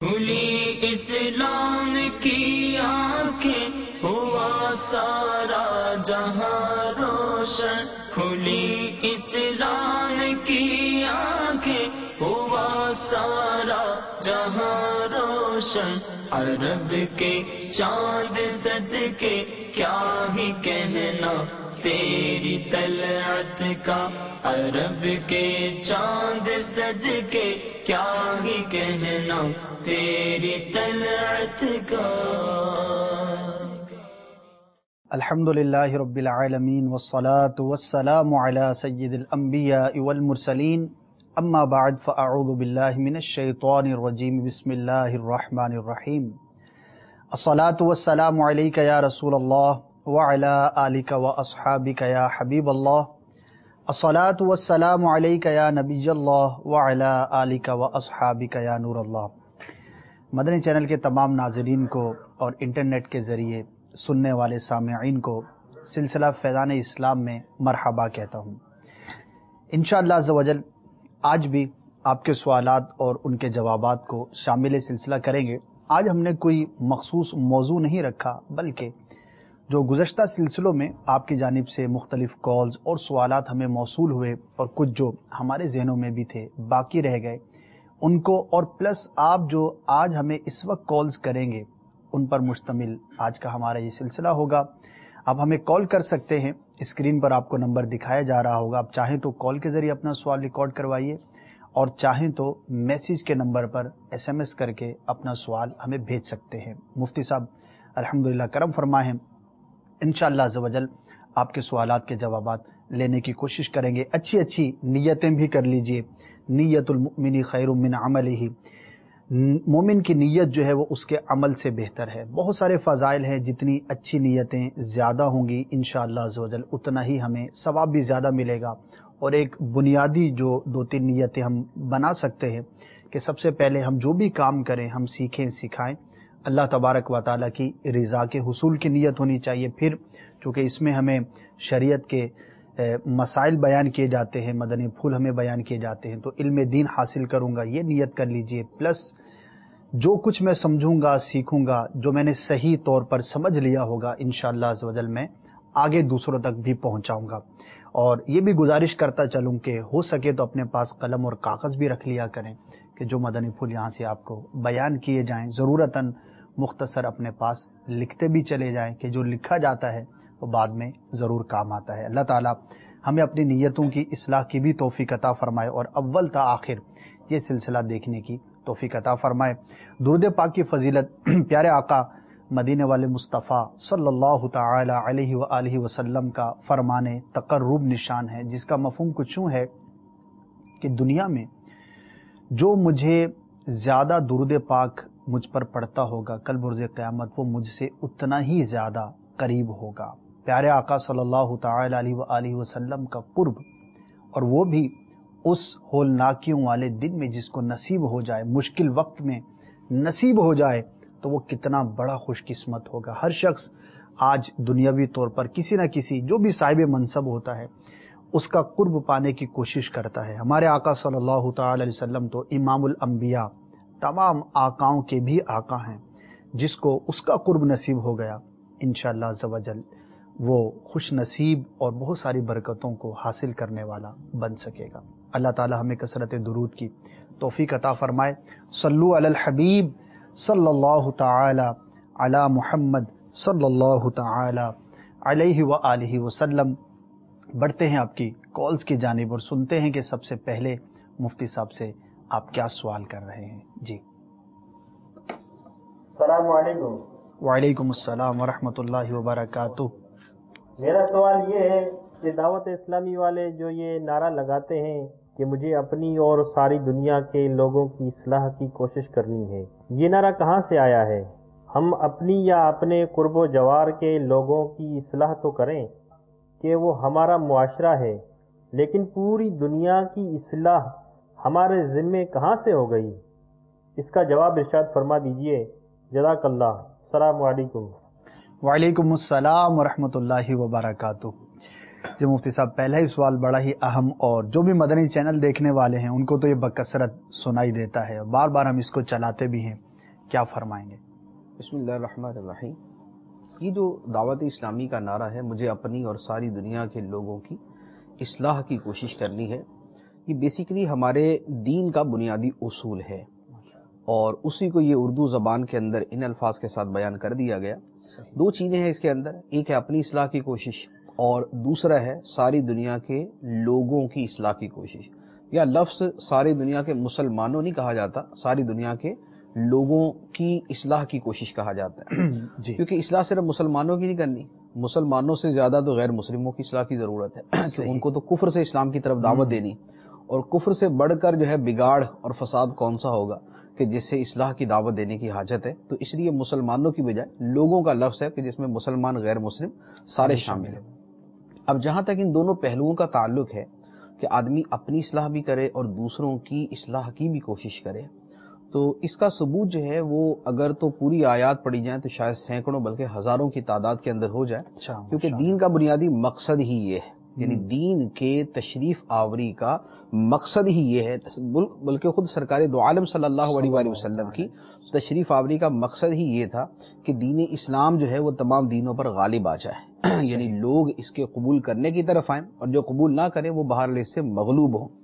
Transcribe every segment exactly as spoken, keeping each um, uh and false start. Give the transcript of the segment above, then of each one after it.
کھلی اسلام کی آنکھیں ہوا سارا جہاں روشن، کھلی اسلام کی آنکھیں ہوا سارا جہاں روشن، عرب کے چاند صدقے کیا ہی کہنا تیری طلعت کا، عرب کے چاند صدقے کیا ہی کہنا تیری طلعت کا۔ الحمدللہ رب العالمین والصلاة والسلام علی سید الانبیاء والمرسلین، اما بعد فاعوذ باللہ من الشیطان الرجیم، بسم اللہ الرحمن الرحیم۔ الصلاة والسلام علیک یا رسول اللہ وعلی آلک واصحابک یا حبیب اللہ، الصلاة والسلام علیک یا نبی اللہ وعلی آلک واصحابک یا نور اللہ۔ مدنی چینل کے تمام ناظرین کو اور انٹرنیٹ کے ذریعے سننے والے سامعین کو سلسلہ فیضان اسلام میں مرحبا کہتا ہوں۔ انشاءاللہ عز و جل آج بھی آپ کے سوالات اور ان کے جوابات کو شامل سلسلہ کریں گے۔ آج ہم نے کوئی مخصوص موضوع نہیں رکھا، بلکہ جو گزشتہ سلسلوں میں آپ کی جانب سے مختلف کالز اور سوالات ہمیں موصول ہوئے اور کچھ جو ہمارے ذہنوں میں بھی تھے باقی رہ گئے ان کو، اور پلس آپ جو آج ہمیں اس وقت کالز کریں گے ان پر مشتمل آج کا ہمارا یہ سلسلہ ہوگا۔ آپ ہمیں کال کر سکتے ہیں، اسکرین پر آپ کو نمبر دکھایا جا رہا ہوگا، آپ چاہیں تو کال کے ذریعے اپنا سوال ریکارڈ کروائیے اور چاہیں تو میسیج کے نمبر پر ایس ایم ایس کر کے اپنا سوال ہمیں بھیج سکتے ہیں۔ مفتی صاحب الحمدللہ کرم فرمائے ہیں، انشاءاللہ عز و جل آپ کے سوالات کے جوابات لینے کی کوشش کریں گے۔ اچھی اچھی نیتیں بھی کر لیجئے، نیت المؤمن خیر من عملہ، مومن کی نیت جو ہے وہ اس کے عمل سے بہتر ہے۔ بہت سارے فضائل ہیں، جتنی اچھی نیتیں زیادہ ہوں گی انشاءاللہ عز و جل اتنا ہی ہمیں ثواب بھی زیادہ ملے گا۔ اور ایک بنیادی جو دو تین نیتیں ہم بنا سکتے ہیں کہ سب سے پہلے ہم جو بھی کام کریں ہم سیکھیں سکھائیں اللہ تبارک و تعالیٰ کی رضا کے حصول کی نیت ہونی چاہیے۔ پھر چونکہ اس میں ہمیں شریعت کے مسائل بیان کیے جاتے ہیں، مدنی پھول ہمیں بیان کیے جاتے ہیں، تو علم دین حاصل کروں گا یہ نیت کر لیجئے، پلس جو کچھ میں سمجھوں گا سیکھوں گا جو میں نے صحیح طور پر سمجھ لیا ہوگا انشاءاللہ عز و جل میں آگے دوسروں تک بھی پہنچاؤں گا۔ اور یہ بھی گزارش کرتا چلوں کہ ہو سکے تو اپنے پاس قلم اور کاغذ بھی رکھ لیا کریں کہ جو مدنی پھول یہاں سے آپ کو بیان کیے جائیں ضرورتاً مختصر اپنے پاس لکھتے بھی چلے جائیں کہ جو لکھا جاتا ہے وہ بعد میں ضرور کام آتا ہے۔ اللہ تعالیٰ ہمیں اپنی نیتوں کی اصلاح کی بھی توفیق عطا فرمائے اور اول تا آخر یہ سلسلہ دیکھنے کی توفیق عطا فرمائے۔ درود پاک کی فضیلت پیارے آقا مدینے والے مصطفیٰ صلی اللہ تعالی علیہ وآلہ وسلم کا فرمان تقرب نشان ہے، جس کا مفہوم کچھ یوں ہے کہ دنیا میں جو مجھے زیادہ درود پاک مجھ پر پڑھتا ہوگا کل بروز قیامت وہ مجھ سے اتنا ہی زیادہ قریب ہوگا۔ پیارے آقا صلی اللہ تعالی علیہ وآلہ وسلم کا قرب، اور وہ بھی اس ہولناکیوں والے دن میں جس کو نصیب ہو جائے، مشکل وقت میں نصیب ہو جائے تو وہ کتنا بڑا خوش قسمت ہوگا۔ ہر شخص آج دنیاوی طور پر کسی نہ کسی جو بھی صاحب منصب ہوتا ہے اس کا قرب پانے کی کوشش کرتا ہے۔ ہمارے آقا صلی اللہ تعالی علیہ وسلم تو امام الانبیاء، تمام آقاؤں کے بھی آقا ہیں، جس کو اس کا قرب نصیب ہو گیا انشاءاللہ عز و جل وہ خوش نصیب اور بہت ساری برکتوں کو حاصل کرنے والا بن سکے گا۔ اللہ تعالی ہمیں کثرت درود کی توفیق عطا فرمائے۔ صلو علی الحبیب صلی اللہ تعالی علی محمد صلی اللہ تعالی علیہ وآلہ وسلم۔ بڑھتے ہیں آپ کی کالز کی جانب اور سنتے ہیں کہ سب سے پہلے مفتی صاحب سے آپ کیا سوال کر رہے ہیں۔ جی السلام علیکم۔ وعلیکم السلام ورحمۃ اللہ وبرکاتہ۔ میرا سوال یہ ہے کہ دعوت اسلامی والے جو یہ نعرہ لگاتے ہیں کہ مجھے اپنی اور ساری دنیا کے لوگوں کی اصلاح کی کوشش کرنی ہے، یہ نعرہ کہاں سے آیا ہے؟ ہم اپنی یا اپنے قرب و جوار کے لوگوں کی اصلاح تو کریں کہ وہ ہمارا معاشرہ ہے، لیکن پوری دنیا کی اصلاح ہمارے ذمے کہاں سے ہو گئی؟ اس کا جواب ارشاد فرما دیجئے، جزاک اللہ۔ السلام علیکم۔ وعلیکم السلام ورحمۃ اللہ وبرکاتہ۔ جی مفتی صاحب، پہلا ہی سوال بڑا ہی اہم، اور جو بھی مدنی چینل دیکھنے والے ہیں ان کو تو یہ بکثرت سنائی دیتا ہے، بار بار ہم اس کو چلاتے بھی ہیں کیا فرمائیں گے؟ بسم اللہ الرحمن الرحیم. یہ جو دعوت اسلامی کا نعرہ ہے، مجھے اپنی اور ساری دنیا کے لوگوں کی اصلاح کی کوشش کرنی ہے، یہ بیسیکلی ہمارے دین کا بنیادی اصول ہے، اور اسی کو یہ اردو زبان کے اندر ان الفاظ کے ساتھ بیان کر دیا گیا. دو چیزیں ہیں اس کے اندر، ایک ہے اپنی اصلاح کی کوشش اور دوسرا ہے ساری دنیا کے لوگوں کی اصلاح کی کوشش. یا لفظ ساری دنیا کے مسلمانوں نہیں کہا جاتا، ساری دنیا کے لوگوں کی اصلاح کی کوشش کہا جاتا ہے. جی. کیونکہ اصلاح صرف مسلمانوں کی نہیں کرنی، مسلمانوں سے زیادہ تو غیر مسلموں کی اصلاح کی ضرورت ہے کہ ان کو تو کفر سے اسلام کی طرف دعوت دینی، اور کفر سے بڑھ کر جو ہے بگاڑ اور فساد کون سا ہوگا کہ جس سے اصلاح کی دعوت دینے کی حاجت ہے. تو اس لیے مسلمانوں کی بجائے لوگوں کا لفظ ہے کہ جس میں مسلمان غیر مسلم سارے شامل ہیں. اب جہاں تک ان دونوں پہلوؤں کا تعلق ہے کہ آدمی اپنی اصلاح بھی کرے اور دوسروں کی اصلاح کی بھی کوشش کرے، تو اس کا ثبوت جو ہے وہ اگر تو پوری آیات پڑھی جائیں تو شاید سینکڑوں بلکہ ہزاروں کی تعداد کے اندر ہو جائے. کیونکہ دین کا بنیادی مقصد ہی یہ ہے، یعنی دین کے تشریف آوری کا مقصد ہی یہ ہے، بلکہ خود سرکار دو عالم صلی اللہ علیہ وآلہ وسلم کی تشریف آوری کا مقصد ہی یہ تھا کہ دین اسلام جو ہے وہ تمام دینوں پر غالب آ جائے، یعنی لوگ اس کے قبول کرنے کی طرف آئیں اور جو قبول نہ کریں وہ بہرحال اس سے مغلوب ہوں.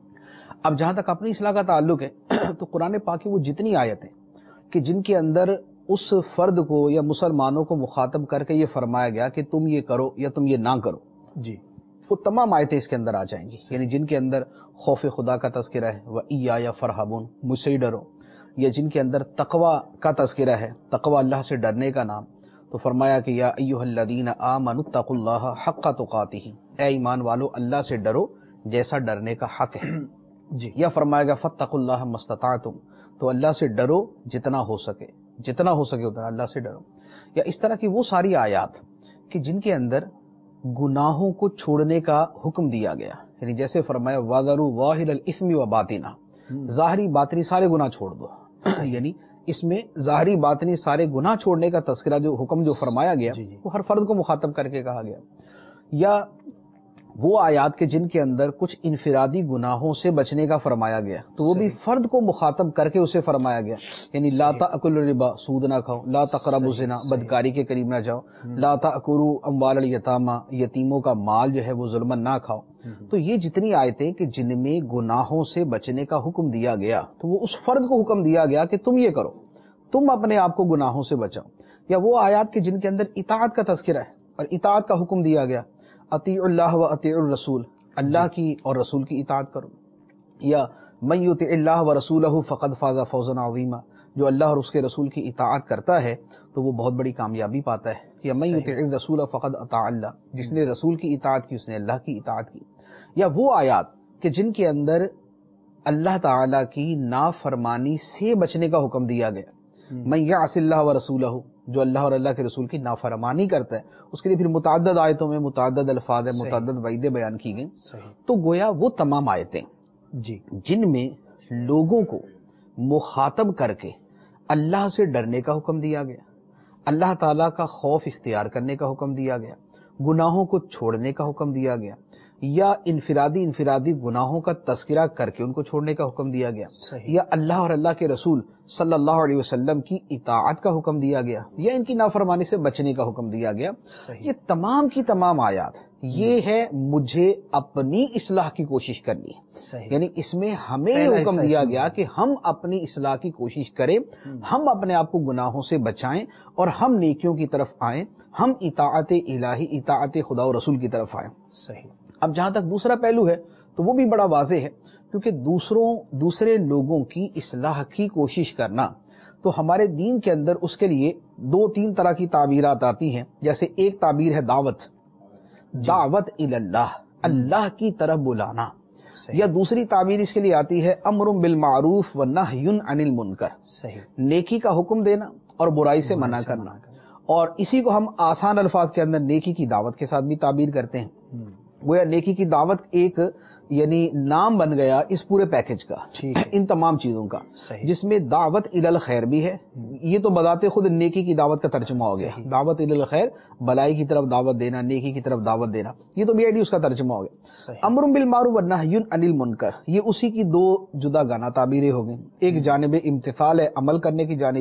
اب جہاں تک اپنی اصلاح کا تعلق ہے تو قرآن پاک کی وہ جتنی آیتیں کہ جن کے اندر اس فرد کو یا مسلمانوں کو مخاطب کر کے یہ فرمایا گیا کہ تم یہ کرو یا تم یہ نہ کرو، جی، وہ تمام آیتیں اس کے اندر آ جائیں گی. یعنی جن کے اندر خوف خدا کا تذکرہ ہے، وَإِيَّايَ فَارْهَبُونَ، مجھ سے ہی ڈرو، یا جن کے اندر تقوی کا تذکرہ ہے، تقوی اللہ سے ڈرنے کا نام، تو فرمایا کہ یا ایھا الذین آمنوا اتقوا اللہ حق تقاتہ، اے ایمان والو اللہ سے ڈرو جیسا ڈرنے کا حق ہے. جی. یا فرمایا گیا فاتقوا اللہ ما استطعتم، تو اللہ سے ڈرو جتنا ہو سکے، جتنا ہو سکے اتنا اللہ سے ڈرو. یا اس طرح کی وہ ساری آیات کہ جن کے اندر گناہوں کو چھوڑنے کا حکم دیا گیا، یعنی جیسے فرمایا وَذَرُوا ظَاهِرَ الْإِثْمِ وَبَاطِنَهُ، ظاہری باطنی سارے گناہ چھوڑ دو. یعنی اس میں ظاہری باطنی سارے گناہ چھوڑنے کا تذکرہ، جو حکم جو فرمایا گیا وہ ہر فرد کو مخاطب کر کے کہا گیا. یا وہ آیات کے جن کے اندر کچھ انفرادی گناہوں سے بچنے کا فرمایا گیا، تو وہ بھی فرد کو مخاطب کر کے اسے فرمایا گیا. یعنی لا تأکلوا الربا، سود نہ کھاؤ، لا تقربوا الزنا، بدکاری کے قریب نہ جاؤ، لا تأکلوا اموال الیتامی، یتیموں کا مال جو ہے وہ ظلما نہ کھاؤ. تو یہ جتنی آیتیں کہ جن میں گناہوں سے بچنے کا حکم دیا گیا، تو وہ اس فرد کو حکم دیا گیا کہ تم یہ کرو، تم اپنے آپ کو گناہوں سے بچاؤ. یا وہ آیات کے جن کے اندر اطاعت کا تذکرہ ہے اور اطاعت کا حکم دیا گیا، اطیعوا اللہ و اطیعوا الرسول، اللہ کی اور رسول کی اطاعت کرو. یا من یطع اللہ و رسولہ فقد فاز فوزا عظیما، جو اللہ اور اس کے رسول کی اطاعت کرتا ہے تو وہ بہت بڑی کامیابی پاتا ہے. یا من یطع الرسول فقد اطاع اللہ، جس نے رسول کی اطاعت کی اس نے اللہ کی اطاعت کی. یا وہ آیات کہ جن کے اندر اللہ تعالی کی نافرمانی سے بچنے کا حکم دیا گیا، من یعص اللہ و رسولہ، جو اللہ اور اللہ کے رسول کی نافرمانی کرتا ہے، اس کے لیے پھر متعدد آیتوں میں متعدد الفاظ ہیں، متعدد وعیدیں بیان کی گئیں. تو گویا وہ تمام آیتیں جی جن میں لوگوں کو مخاطب کر کے اللہ سے ڈرنے کا حکم دیا گیا، اللہ تعالیٰ کا خوف اختیار کرنے کا حکم دیا گیا، گناہوں کو چھوڑنے کا حکم دیا گیا، یا انفرادی انفرادی گناہوں کا تذکرہ کر کے ان کو چھوڑنے کا حکم دیا گیا، یا اللہ اور اللہ کے رسول صلی اللہ علیہ وسلم کی اطاعت کا حکم دیا گیا، یا ان کی نافرمانی سے بچنے کا حکم دیا گیا. یہ تمام کی تمام آیات یہ ہے مجھے اپنی اصلاح کی کوشش کرنی ہے. یعنی اس میں ہمیں یہ حکم دیا گیا کہ ہم اپنی اصلاح کی کوشش کریں، ہم اپنے آپ کو گناہوں سے بچائیں اور ہم نیکیوں کی طرف آئیں، ہم اطاعت الہی، اطاعت خدا و رسول کی طرف آئیں. صحیح. اب جہاں تک دوسرا پہلو ہے تو وہ بھی بڑا واضح ہے، کیونکہ دوسروں دوسرے لوگوں کی اصلاح کی کوشش کرنا، تو ہمارے دین کے اندر اس کے لیے دو تین طرح کی تعبیرات آتی ہیں. جیسے ایک تعبیر ہے دعوت، دعوت اللہ، اللہ کی طرف بلانا. یا دوسری تعبیر اس کے لیے آتی ہے امر بالمعروف و نہی عن المنکر، نیکی کا حکم دینا اور برائی سے منع کرنا. اور اسی کو ہم آسان الفاظ کے اندر نیکی کی دعوت کے ساتھ بھی تعبیر کرتے ہیں. گویا نیکی کی دعوت ایک یعنی نام بن گیا اس پورے پیکج کا، ان تمام چیزوں کا، جس میں دعوت الی الخیر بھی ہے. یہ تو بذات خود نیکی کی دعوت کا ترجمہ ہو گیا. دعوت الی الخیر، بلائی کی طرف دعوت دینا، نیکی کی طرف دعوت دینا، یہ تو بی آئی ڈی اس کا ترجمہ ہو گیا. امر بالمعروف ونہی عن المنکر، یہ اسی کی دو جدا گانا تعبیریں ہو گئیں. ایک جانب امتثال ہے، عمل کرنے کی جانب،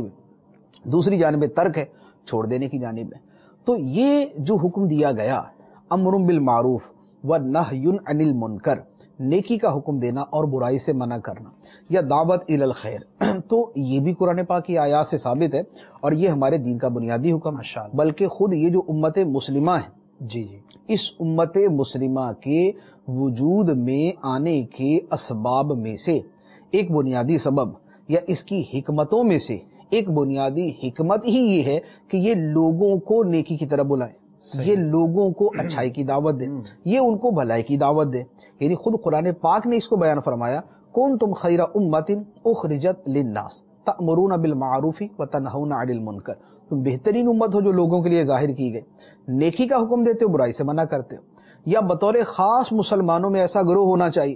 دوسری جانب ترک ہے، چھوڑ دینے کی جانب ہے. تو یہ جو حکم دیا گیا امر بالمعروف ونہی عن المنکر، نیکی کا حکم دینا اور برائی سے منع کرنا، یا دعوت الی الخیر، تو یہ بھی قرآن پاک کی آیات سے ثابت ہے اور یہ ہمارے دین کا بنیادی حکم ہے. بلکہ خود یہ جو امت مسلمہ ہے، جی جی اس امت مسلمہ کے وجود میں آنے کے اسباب میں سے ایک بنیادی سبب یا اس کی حکمتوں میں سے ایک بنیادی حکمت ہی یہ ہے کہ یہ لوگوں کو نیکی کی طرف بلائیں، یہ لوگوں کو اچھائی کی دعوت دے، یہ ان کو بھلائی کی دعوت دے. یعنی خود قرآن پاک نے اس کو بیان فرمایا، کنتم خیر امۃ اخرجت للناس تأمرون بالمعروف وتنہون عن المنکر، تم بہترین امت ہو جو لوگوں کے لیے ظاہر کی گئی، نیکی کا حکم دیتے ہو، برائی سے منع کرتے ہو. یا بطور خاص مسلمانوں میں ایسا گروہ ہونا چاہیے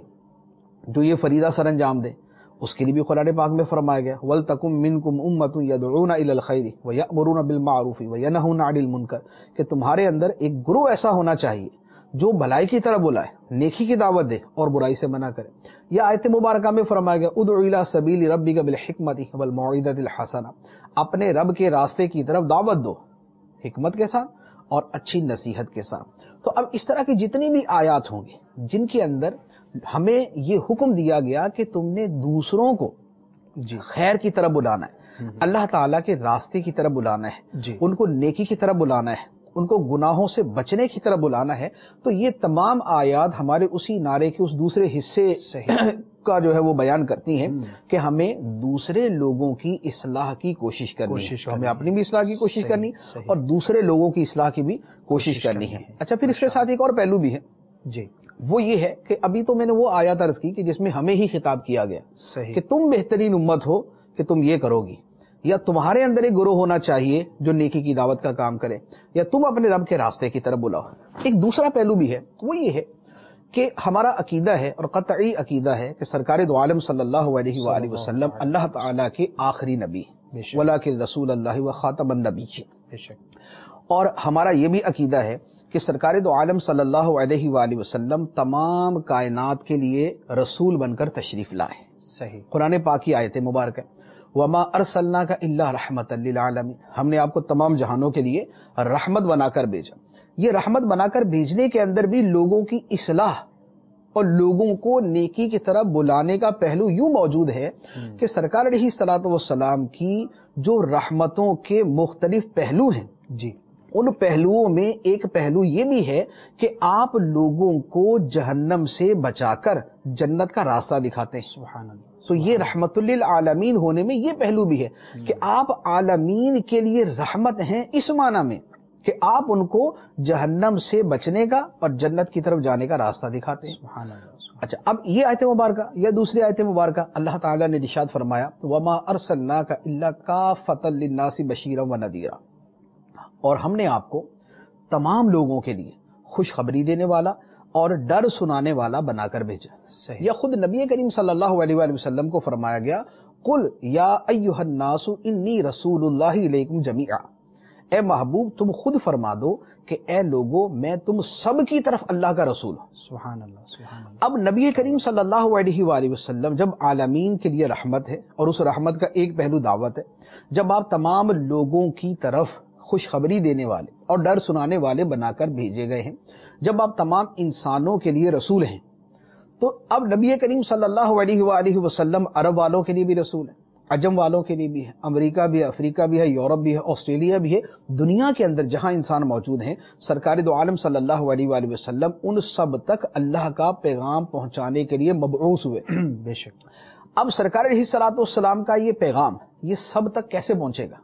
جو یہ فریضہ سر انجام دے، اس کے لیے بھی قرآن پاک میں فرمایا گیا وَلْتَكُمْ مِنْكُمْ أُمَّةٌ يَدْعُونَ إِلَى الْخَيْرِ وَيَأْمُرُونَ بِالْمَعْرُوفِ وَيَنْهُونَ عَنِ الْمُنْكَرِ، کہ تمہارے اندر ایک گروہ ایسا ہونا چاہیے جو بھلائی کی طرف بلائے، نیکی کی دعوت دے اور برائی سے منع کرے. یا آیت مبارکہ میں فرمایا گیا ادع الی سبیل ربک بالحکمۃ والموعظۃ الحسنہ، اپنے رب کے راستے کی طرف دعوت دو حکمت کے ساتھ اور اچھی نصیحت کے ساتھ. تو اب اس طرح کی جتنی بھی آیات ہوں گی جن کے اندر ہمیں یہ حکم دیا گیا کہ تم نے دوسروں کو جی خیر کی طرف بلانا ہے، اللہ تعالیٰ کے راستے کی طرف بلانا ہے، جی ان کو نیکی کی طرف بلانا ہے، ان کو گناہوں سے بچنے کی طرف بلانا ہے، تو یہ تمام آیات ہمارے اسی نعرے کے اس دوسرے حصے کا جو ہے وہ بیان کرتی ہیں کہ ہمیں دوسرے لوگوں کی اصلاح کی کوشش کرنی ہے، ہمیں اپنی بھی اصلاح کی کوشش کرنی اور دوسرے لوگوں کی اصلاح کی بھی کوشش کرنی ہے. اچھا، پھر اس کے ساتھ ایک اور پہلو بھی ہے جی، وہ یہ ہے کہ ابھی تو میں نے وہ آیات عرض کی کہ جس میں ہمیں ہی خطاب کیا گیا کہ تم بہترین امت ہو کہ تم یہ کرو گی، یا تمہارے اندر ایک گروہ ہونا چاہیے جو نیکی کی دعوت کا کام کرے، یا تم اپنے رب کے راستے کی طرف بلاؤ. ایک دوسرا پہلو بھی ہے، وہ یہ ہے کہ ہمارا عقیدہ ہے اور قطعی عقیدہ ہے کہ سرکار دو عالم صلی اللہ علیہ وآلہ وسلم اللہ تعالیٰ کے آخری نبی ولیکن رسول اللہ و خاتم النبیین، اور ہمارا یہ بھی عقیدہ ہے کہ سرکار دو عالم صلی اللہ علیہ وآلہ وسلم تمام کائنات کے لیے رسول بن کر تشریف لائے. صحیح، قرآن پاک کی آیت مبارکہ وما ارسلناک الا رحمۃ للعالمین، ہم نے آپ کو تمام جہانوں کے لیے رحمت بنا کر بھیجا. یہ رحمت بنا کر بھیجنے کے اندر بھی لوگوں کی اصلاح اور لوگوں کو نیکی کی طرف بلانے کا پہلو یوں موجود ہے کہ سرکار علیہ الصلوۃ والسلام کی جو رحمتوں کے مختلف پہلو ہیں جی، ان پہلوؤں میں ایک پہلو یہ بھی ہے کہ آپ لوگوں کو جہنم سے بچا کر جنت کا راستہ دکھاتے ہیں. سبحان اللہ. تو یہ رحمت للعالمین ہونے میں یہ پہلو بھی ہے کہ آپ عالمین کے لیے رحمت ہیں، اس معنی میں کہ آپ ان کو جہنم سے بچنے کا اور جنت کی طرف جانے کا راستہ دکھاتے ہیں. سبحان اللہ. اچھا، اب یہ آیت مبارکہ یا دوسری آیت مبارکہ اللہ تعالیٰ نے ارشاد فرمایا وما ارسلناک الا کافۃ للناس بشیرا ونذیرا، اور ہم نے آپ کو تمام لوگوں کے لیے خوشخبری دینے والا اور ڈر سنانے والا بنا کر بھیجا. یا خود نبی کریم صلی اللہ علیہ وآلہ وسلم کو فرمایا گیا قل یا ایھا الناس انی رسول اللہ الیکم جمیعا، اے محبوب تم خود فرما دو کہ اے لوگو میں تم سب کی طرف اللہ کا رسول ہوں. سبحان اللہ، سبحان اللہ. اب نبی کریم صلی اللہ علیہ وآلہ وسلم جب عالمین کے لیے رحمت ہے اور اس رحمت کا ایک پہلو دعوت ہے، جب آپ تمام لوگوں کی طرف خوشخبری دینے والے اور ڈر سنانے والے بنا کر بھیجے گئے ہیں، جب آپ تمام انسانوں کے لیے رسول ہیں، تو اب نبی کریم صلی اللہ علیہ وآلہ وسلم عرب والوں کے لیے بھی رسول ہیں، عجم والوں کے لیے بھی ہے، امریکہ بھی ہے، افریقہ بھی ہے، یورپ بھی ہے، آسٹریلیا بھی ہے، دنیا کے اندر جہاں انسان موجود ہیں، سرکار دو عالم صلی اللہ علیہ وآلہ وسلم ان سب تک اللہ کا پیغام پہنچانے کے لیے مبعوث ہوئے. بے شک. اب سرکار علیہ الصلوۃ والسلام کا یہ پیغام یہ سب تک کیسے پہنچے گا؟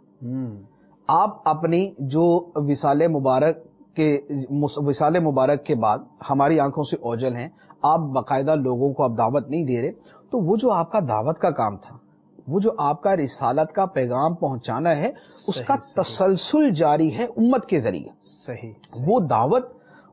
آپ اپنی جو وصال مبارک کے وصال مبارک کے بعد ہماری آنکھوں سے اوجھل ہیں، آپ باقاعدہ لوگوں کو اب دعوت نہیں دے رہے، تو وہ جو آپ کا دعوت کا کام تھا، وہ جو آپ کا رسالت کا پیغام پہنچانا ہے، اس کا تسلسل جاری ہے امت کے ذریعے. صحیح. وہ دعوت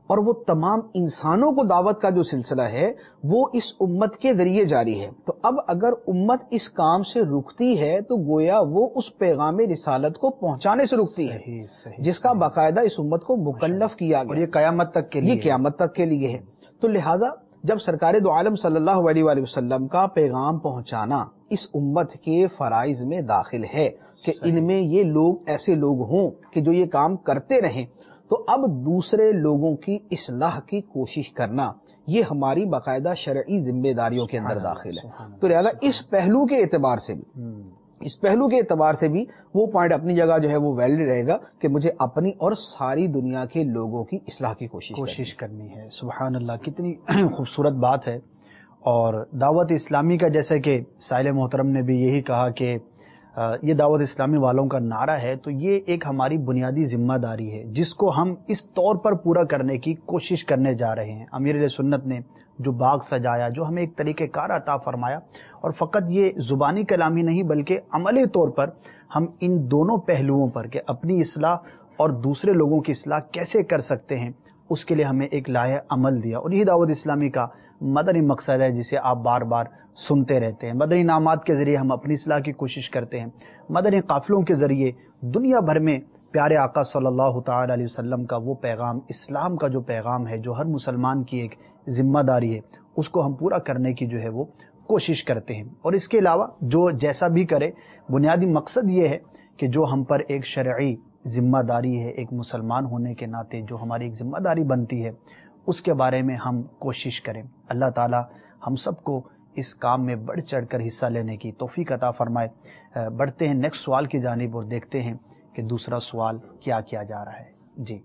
اور وہ تمام انسانوں کو دعوت کا جو سلسلہ ہے وہ اس امت کے ذریعے جاری ہے. تو اب اگر امت اس کام سے رکتی ہے تو گویا وہ اس پیغام رسالت کو پہنچانے سے رکتی ہے صحیح صحیح جس کا باقاعدہ اس امت کو مکلف کیا اور گیا. یہ قیامت تک کے لیے یہ قیامت تک کے لیے ہے. تو لہذا جب سرکار دو عالم صلی اللہ علیہ وآلہ وسلم کا پیغام پہنچانا اس امت کے فرائض میں داخل ہے کہ ان میں یہ لوگ ایسے لوگ ہوں کہ جو یہ کام کرتے رہیں، تو اب دوسرے لوگوں کی اصلاح کی کوشش کرنا یہ ہماری باقاعدہ شرعی ذمہ داریوں کے اندر داخل ہے. تو لہذا اس پہلو کے اعتبار سے بھی اس پہلو کے اعتبار سے بھی وہ پوائنٹ اپنی جگہ جو ہے وہ ویلڈ رہے گا کہ مجھے اپنی اور ساری دنیا کے لوگوں کی اصلاح کی کوشش کوشش کرنی ہے. سبحان اللہ، کتنی خوبصورت بات ہے. اور دعوت اسلامی کا جیسے کہ سائل محترم نے بھی یہی کہا کہ یہ دعوت اسلامی والوں کا نعرہ ہے، تو یہ ایک ہماری بنیادی ذمہ داری ہے جس کو ہم اس طور پر پورا کرنے کی کوشش کرنے جا رہے ہیں. امیر اہل سنت نے جو باغ سجایا، جو ہمیں ایک طریقہ کار عطا فرمایا، اور فقط یہ زبانی کلامی نہیں بلکہ عملی طور پر ہم ان دونوں پہلوؤں پر کہ اپنی اصلاح اور دوسرے لوگوں کی اصلاح کیسے کر سکتے ہیں، اس کے لیے ہمیں ایک لائحہ عمل دیا. اور یہی دعوت اسلامی کا مدنی مقصد ہے جسے آپ بار بار سنتے رہتے ہیں. مدنی انعامات کے ذریعے ہم اپنی اصلاح کی کوشش کرتے ہیں. مدنی قافلوں کے ذریعے دنیا بھر میں پیارے آقا صلی اللہ تعالی علیہ وسلم کا وہ پیغام، اسلام کا جو پیغام ہے، جو ہر مسلمان کی ایک ذمہ داری ہے، اس کو ہم پورا کرنے کی جو ہے وہ کوشش کرتے ہیں. اور اس کے علاوہ جو جیسا بھی کرے، بنیادی مقصد یہ ہے کہ جو ہم پر ایک شرعی ذمہ داری ہے، ایک مسلمان ہونے کے ناطے جو ہماری ایک ذمہ داری بنتی ہے، اس کے بارے میں ہم کوشش کریں. اللہ تعالی ہم سب کو اس کام میں بڑھ چڑھ کر حصہ لینے کی توفیق عطا فرمائے. بڑھتے ہیں نیکسٹ سوال کی جانب اور دیکھتے ہیں کہ دوسرا سوال کیا کیا جا رہا ہے. جی،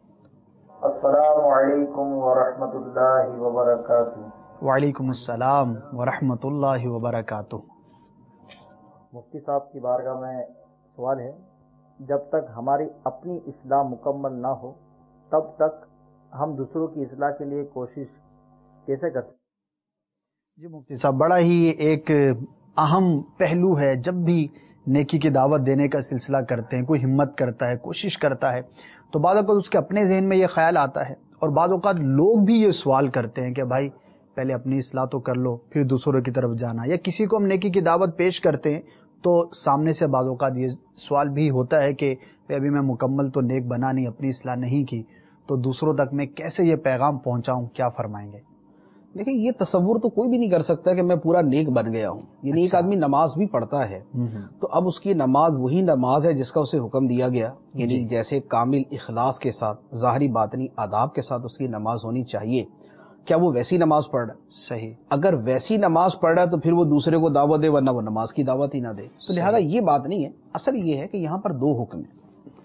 السلام علیکم ورحمۃ اللہ وبرکاتہ. وعلیکم السلام ورحمۃ اللہ وبرکاتہ. مفتی صاحب کی بارگاہ میں سوال ہے، جب تک ہماری اپنی اصلاح مکمل نہ ہو تب تک ہم دوسروں کی اصلاح کے لیے کوشش کیسے کر سکتے؟ جی مفتی صاحب، بڑا ہی ایک اہم پہلو ہے. جب بھی نیکی کی دعوت دینے کا سلسلہ کرتے ہیں، کوئی ہمت کرتا ہے، کوشش کرتا ہے، تو بعض اوقات اس کے اپنے ذہن میں یہ خیال آتا ہے، اور بعض اوقات لوگ بھی یہ سوال کرتے ہیں کہ بھائی پہلے اپنی اصلاح تو کر لو پھر دوسروں کی طرف جانا. یا کسی کو ہم نیکی کی دعوت پیش کرتے ہیں تو سامنے سے بعض اوقات یہ سوال بھی ہوتا ہے کہ ابھی میں مکمل تو نیک بنا نہیں، اپنی اصلاح نہیں کی، تو دوسروں تک میں کیسے یہ پیغام پہنچاؤں؟ کیا فرمائیں گے؟ دیکھیں، یہ تصور تو کوئی بھی نہیں کر سکتا کہ میں پورا نیک بن گیا ہوں. یعنی ایک آدمی نماز بھی پڑھتا ہے تو اب اس کی نماز وہی نماز ہے جس کا اسے حکم دیا گیا، یعنی جیسے کامل اخلاص کے ساتھ، ظاہری باطنی آداب کے ساتھ اس کی نماز ہونی چاہیے. کیا وہ ویسی نماز پڑھ رہا ہے؟ صحیح. اگر ویسی نماز پڑھ رہا ہے تو پھر وہ دوسرے کو دعوت دے، ورنہ وہ نماز کی دعوت ہی نہ دے. تو لہذا یہ بات نہیں ہے. اصل یہ ہے کہ یہاں پر دو حکم ہیں.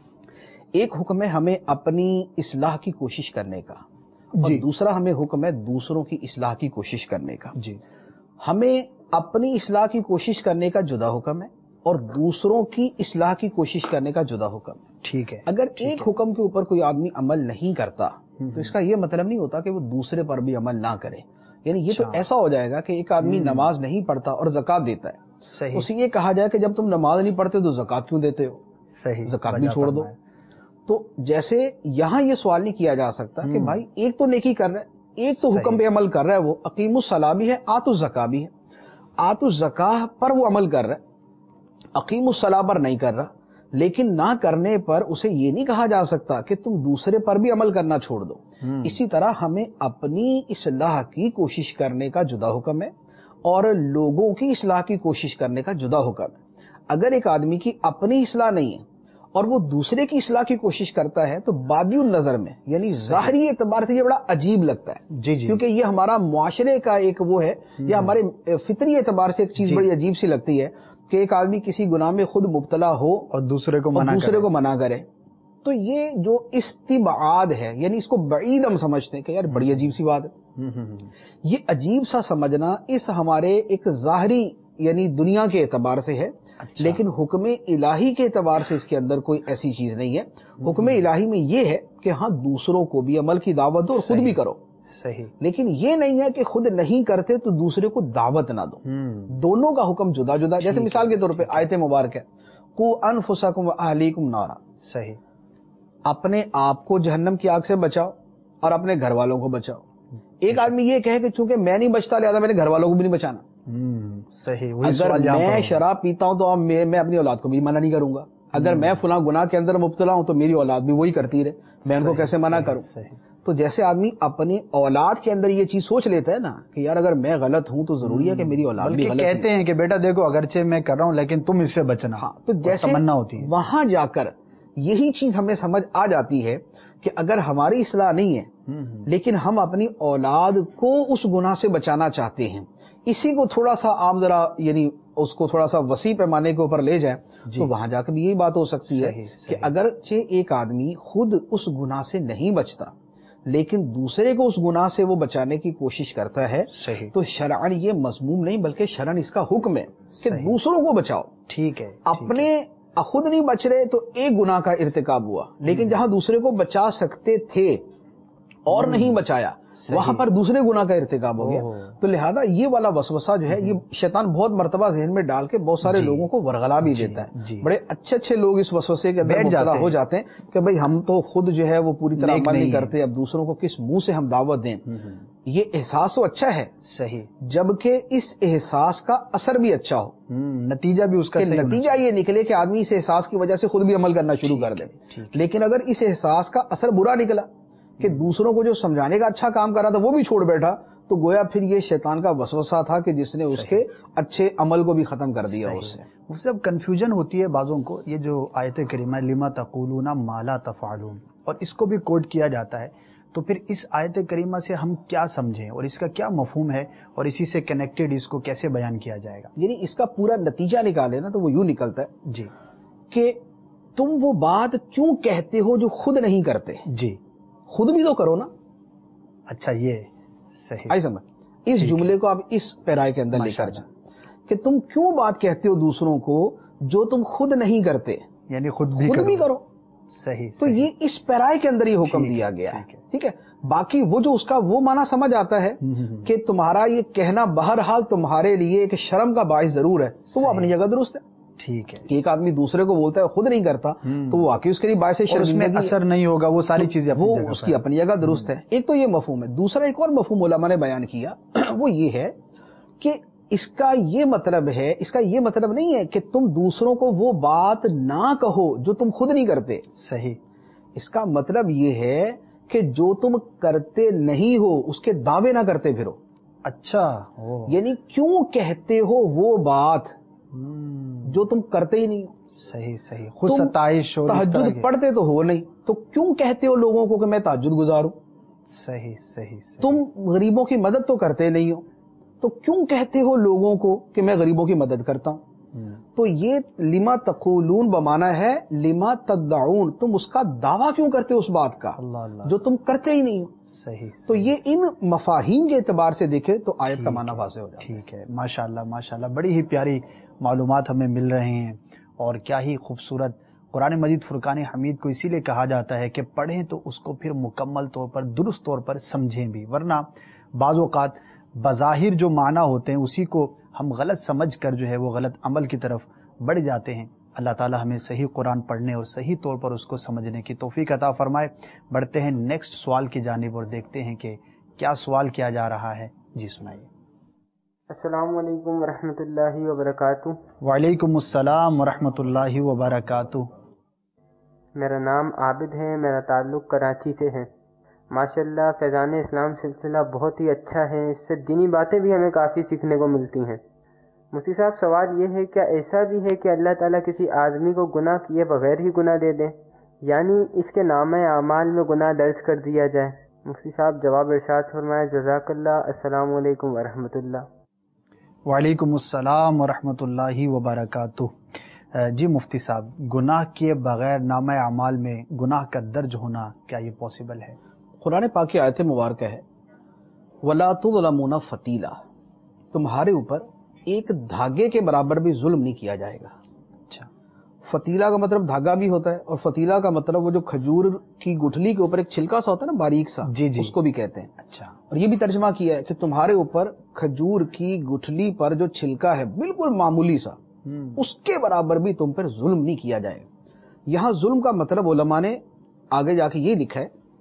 ایک حکم ہے ہمیں اپنی اصلاح کی کوشش کرنے کا، اور جی. دوسرا ہمیں حکم ہے دوسروں کی اصلاح کی کوشش کرنے کا. جی، ہمیں اپنی اصلاح کی کوشش کرنے کا جدا حکم ہے اور دوسروں کی اصلاح کی کوشش کرنے کا جدا حکم ہے. ٹھیک ہے. اگر ایک حکم کے اوپر کوئی آدمی عمل نہیں کرتا تو اس کا یہ مطلب نہیں ہوتا کہ وہ دوسرے پر بھی عمل نہ کرے. یعنی یہ تو ایسا ہو جائے گا کہ ایک آدمی نماز نہیں پڑھتا اور زکوٰۃ دیتا ہے، صحیح. اسے یہ کہا جائے کہ جب تم نماز نہیں پڑھتے تو زکوٰۃ کیوں دیتے ہو؟ صحیح، زکوٰۃ بھی چھوڑ دو. تو جیسے یہاں یہ سوال نہیں کیا جا سکتا کہ بھائی ایک تو نیکی کر رہا ہے، ایک تو حکم پہ عمل کر رہا ہے، وہ اقیم الصلاۃ بھی ہے، آت الزکاۃ بھی ہے. آت الزکاۃ پر وہ عمل کر رہا ہے، اقیم الصلاۃ پر نہیں کر رہا. لیکن نہ کرنے پر اسے یہ نہیں کہا جا سکتا کہ تم دوسرے پر بھی عمل کرنا چھوڑ دو. اسی طرح ہمیں اپنی اصلاح کی کوشش کرنے کا جدا حکم ہے اور لوگوں کی اصلاح کی کوشش کرنے کا جدا حکم ہے. اگر ایک آدمی کی اپنی اصلاح نہیں ہے اور وہ دوسرے کی اصلاح کی کوشش کرتا ہے تو بادی النظر میں، یعنی ظاہری اعتبار سے یہ بڑا عجیب لگتا ہے. جی جی. کیونکہ یہ ہمارا معاشرے کا ایک وہ ہے، یا ہمارے فطری اعتبار سے ایک چیز بڑی عجیب سی لگتی ہے کہ ایک آدمی کسی گناہ میں خود مبتلا ہو اور دوسرے کو منع دوسرے کو منع کرے. تو یہ جو استبعاد ہے، یعنی اس کو بعید ہم سمجھتے ہیں کہ یار بڑی عجیب سی بات ہے. یہ عجیب سا سمجھنا اس ہمارے ایک ظاہری یعنی دنیا کے اعتبار سے ہے. اچھا. لیکن حکم الہی کے اعتبار سے اس کے اندر کوئی ایسی چیز نہیں ہے. حکم الہی میں یہ ہے کہ ہاں دوسروں کو بھی عمل کی دعوت دو اور خود بھی کرو. صحیح. لیکن یہ نہیں ہے کہ خود نہیں کرتے تو دوسرے کو دعوت نہ دو. دونوں کا حکم جدا جدا. جیسے مثال کے طور پہ آیت مبارک ہے، قو انفسکم و اہلیکم نارا. صحیح. اپنے آپ کو جہنم کی آگ سے بچاؤ، اور اپنے گھر والوں کو بچاؤ. ایک آدمی یہ کہے کہ چونکہ میں نہیں بچتا لہذا میں نے گھر والوں کو بھی نہیں بچانا. صحیح. اگر میں شراب پیتا ہوں تو میں اپنی اولاد کو بھی منع نہیں کروں گا. اگر میں فلاں گناہ کے اندر مبتلا ہوں تو میری اولاد بھی وہی کرتی رہے, میں ان کو کیسے منع کروں. تو جیسے آدمی اپنی اولاد کے اندر یہ چیز سوچ لیتا ہے نا کہ یار اگر میں غلط ہوں تو ضروری ہے کہ میری اولاد بھی غلط. کہتے ہیں کہ بیٹا دیکھو اگرچہ میں کر رہا ہوں لیکن تم اس سے بچنا. ہاں, تو جیسے تمنا ہوتی ہے وہاں جا کر یہی چیز ہمیں سمجھ آ جاتی ہے کہ اگر ہماری اصلاح نہیں ہے لیکن ہم اپنی اولاد کو اس گناہ سے بچانا چاہتے ہیں, اسی کو تھوڑا سا آپ ذرا یعنی اس کو تھوڑا سا وسیع پیمانے کے اوپر لے جائیں تو وہاں جا کر بھی یہی بات ہو سکتی ہے کہ اگرچہ ایک آدمی خود اس گناہ سے نہیں بچتا لیکن دوسرے کو اس گناہ سے وہ بچانے کی کوشش کرتا ہے تو شرعن یہ مذموم نہیں بلکہ شرعن اس کا حکم ہے کہ دوسروں کو بچاؤ. ٹھیک ہے, اپنے خود نہیں بچ رہے تو ایک گناہ کا ارتکاب ہوا, لیکن جہاں دوسرے کو بچا سکتے تھے اور نہیں بچایا وہاں پر دوسرے گناہ کا ارتکاب ہو گیا. تو لہذا یہ والا وسوسہ جو ہے یہ شیطان بہت مرتبہ ذہن میں ڈال کے بہت سارے لوگوں کو ورغلا بھی دیتا ہے. بڑے اچھے اچھے لوگ اس وسوسے کے اندر مبتلا ہو جاتے ہیں کہ بھئی ہم تو خود جو ہے وہ پوری طرح عمل نہیں کرتے, اب دوسروں کو کس منہ سے ہم دعوت دیں. یہ احساس تو اچھا ہے صحیح, جبکہ اس احساس کا اثر بھی اچھا ہو, نتیجہ بھی اس کا نتیجہ یہ نکلے کہ آدمی اس احساس کی وجہ سے خود بھی عمل کرنا شروع کر دے. لیکن اگر اس احساس کا اثر برا نکلا کہ دوسروں کو جو سمجھانے کا اچھا کام کر رہا تھا وہ بھی چھوڑ بیٹھا تو گویا پھر یہ شیطان کا وسوسہ تھا کہ جس نے اس کے اچھے عمل کو بھی ختم کر دیا. اس سے اس سے اب کنفیوژن ہوتی ہے بعضوں کو. یہ جو آیت کریمہ لما تقولون ما لا تفعلون اور اس کو بھی کوٹ کیا جاتا ہے, تو پھر اس آیت کریمہ سے ہم کیا سمجھیں اور اس کا کیا مفہوم ہے اور اسی سے کنیکٹڈ اس کو کیسے بیان کیا جائے گا؟ یعنی اس کا پورا نتیجہ نکالے نا تو وہ یوں نکلتا ہے جی کہ تم وہ بات کیوں کہتے ہو جو خود نہیں کرتے. جی خود بھی تو کرو نا. اچھا یہ صحیح آئی سمجھ. اس جملے کو آپ اس پیرائے کے اندر لے کر جائیں کہ تم کیوں بات کہتے ہو دوسروں کو جو تم خود نہیں کرتے, یعنی خود بھی خود کرو. بھی کرو. صحیح. تو یہ اس پیرائے کے اندر یہ حکم دیا گیا ہے. ٹھیک ہے, باقی وہ جو اس کا وہ معنی سمجھ آتا ہے کہ تمہارا یہ کہنا بہرحال تمہارے لیے ایک شرم کا باعث ضرور ہے تو وہ اپنی جگہ درست ہے. ٹھیک ہے کہ ایک آدمی دوسرے کو بولتا ہے خود نہیں کرتا تو وہ واقعی اس کے لیے باعث شرمندگی اثر نہیں ہوگا, وہ ساری چیزیں وہ اس کی اپنی جگہ درست ہے. ایک تو یہ مفہوم ہے. دوسرا ایک اور مفہوم علماء نے بیان کیا وہ یہ ہے کہ اس کا یہ مطلب ہے, اس کا یہ مطلب نہیں ہے کہ تم دوسروں کو وہ بات نہ کہو جو تم خود نہیں کرتے. صحیح. اس کا مطلب یہ ہے کہ جو تم کرتے نہیں ہو اس کے دعوے نہ کرتے پھرو. اچھا, یعنی کیوں کہتے ہو وہ بات جو تم کرتے ہی نہیں. صحیح صحیح. خود ستائش اور تہجد پڑھتے تو ہو نہیں تو کیوں کہتے ہو لوگوں کو کہ میں تہجد گزار ہوں. صحیح صحیح. تم غریبوں کی مدد تو کرتے نہیں ہو تو کیوں کہتے ہو لوگوں کو کہ میں غریبوں کی مدد کرتا ہوں. تو یہ لما تقولون بمانا ہے لما تدعون, تم اس کا دعویٰ کیوں کرتے ہو اس بات کا جو تم کرتے ہی نہیں ہو. صحیح. تو یہ ان مفاہیم کے اعتبار سے دیکھے تو آیت کا معنی واضح ہو جاتا ہے. ٹھیک ہے, ماشاءاللہ ماشاءاللہ, بڑی ہی پیاری معلومات ہمیں مل رہے ہیں اور کیا ہی خوبصورت. قرآن مجید فرقان حمید کو اسی لیے کہا جاتا ہے کہ پڑھیں تو اس کو پھر مکمل طور پر درست طور پر سمجھیں بھی, ورنہ بعض اوقات بظاہر جو معنی ہوتے ہیں اسی کو ہم غلط سمجھ کر جو ہے وہ غلط عمل کی طرف بڑھ جاتے ہیں. اللہ تعالی ہمیں صحیح قرآن پڑھنے اور صحیح طور پر اس کو سمجھنے کی توفیق عطا فرمائے. بڑھتے ہیں نیکسٹ سوال کی جانب اور دیکھتے ہیں کہ کیا سوال کیا جا رہا ہے. جی سنائیے. السلام علیکم ورحمۃ اللہ وبرکاتہ. وعلیکم السلام ورحمۃ اللہ وبرکاتہ. میرا نام عابد ہے, میرا تعلق کراچی سے ہے. ماشاءاللہ فیضان اسلام سلسلہ بہت ہی اچھا ہے, اس سے دینی باتیں بھی ہمیں کافی سیکھنے کو ملتی ہیں. مفتی صاحب سوال یہ ہے کیا ایسا بھی ہے کہ اللہ تعالیٰ کسی آدمی کو گناہ کیے بغیر ہی گناہ دے دیں, یعنی اس کے نامہ اعمال میں گناہ درج کر دیا جائے؟ مفتی صاحب جواب ارشاد فرمائے. جزاک اللہ. السلام علیکم ورحمۃ اللہ. وعلیکم السلام ورحمۃ اللہ وبرکاتہ. جی مفتی صاحب, گناہ کیے بغیر نامہ اعمال میں گناہ کا درج ہونا کیا یہ پاسبل ہے؟ قرآن پاک کی آیت مبارکہ ہے وَلَا تُظْلَمُونَ فَتِيلًا, تمہارے اوپر ایک دھاگے کے برابر بھی ظلم نہیں کیا جائے گا. اچھا, فتیلہ کا مطلب دھاگا بھی ہوتا ہے اور فتیلہ کا مطلب وہ جو کھجور کی گٹھلی کے اوپر ایک چھلکا سا ہوتا ہے نا باریک سا, جی جی, اس کو بھی کہتے ہیں. اچھا, اور یہ بھی ترجمہ کیا ہے کہ تمہارے اوپر کھجور کی گٹھلی پر جو چھلکا ہے بالکل معمولی سا, اس کے برابر بھی تم پر ظلم نہیں کیا جائے گا. یہاں ظلم کا مطلب علماء نے آگے جا کے یہ لکھا ہے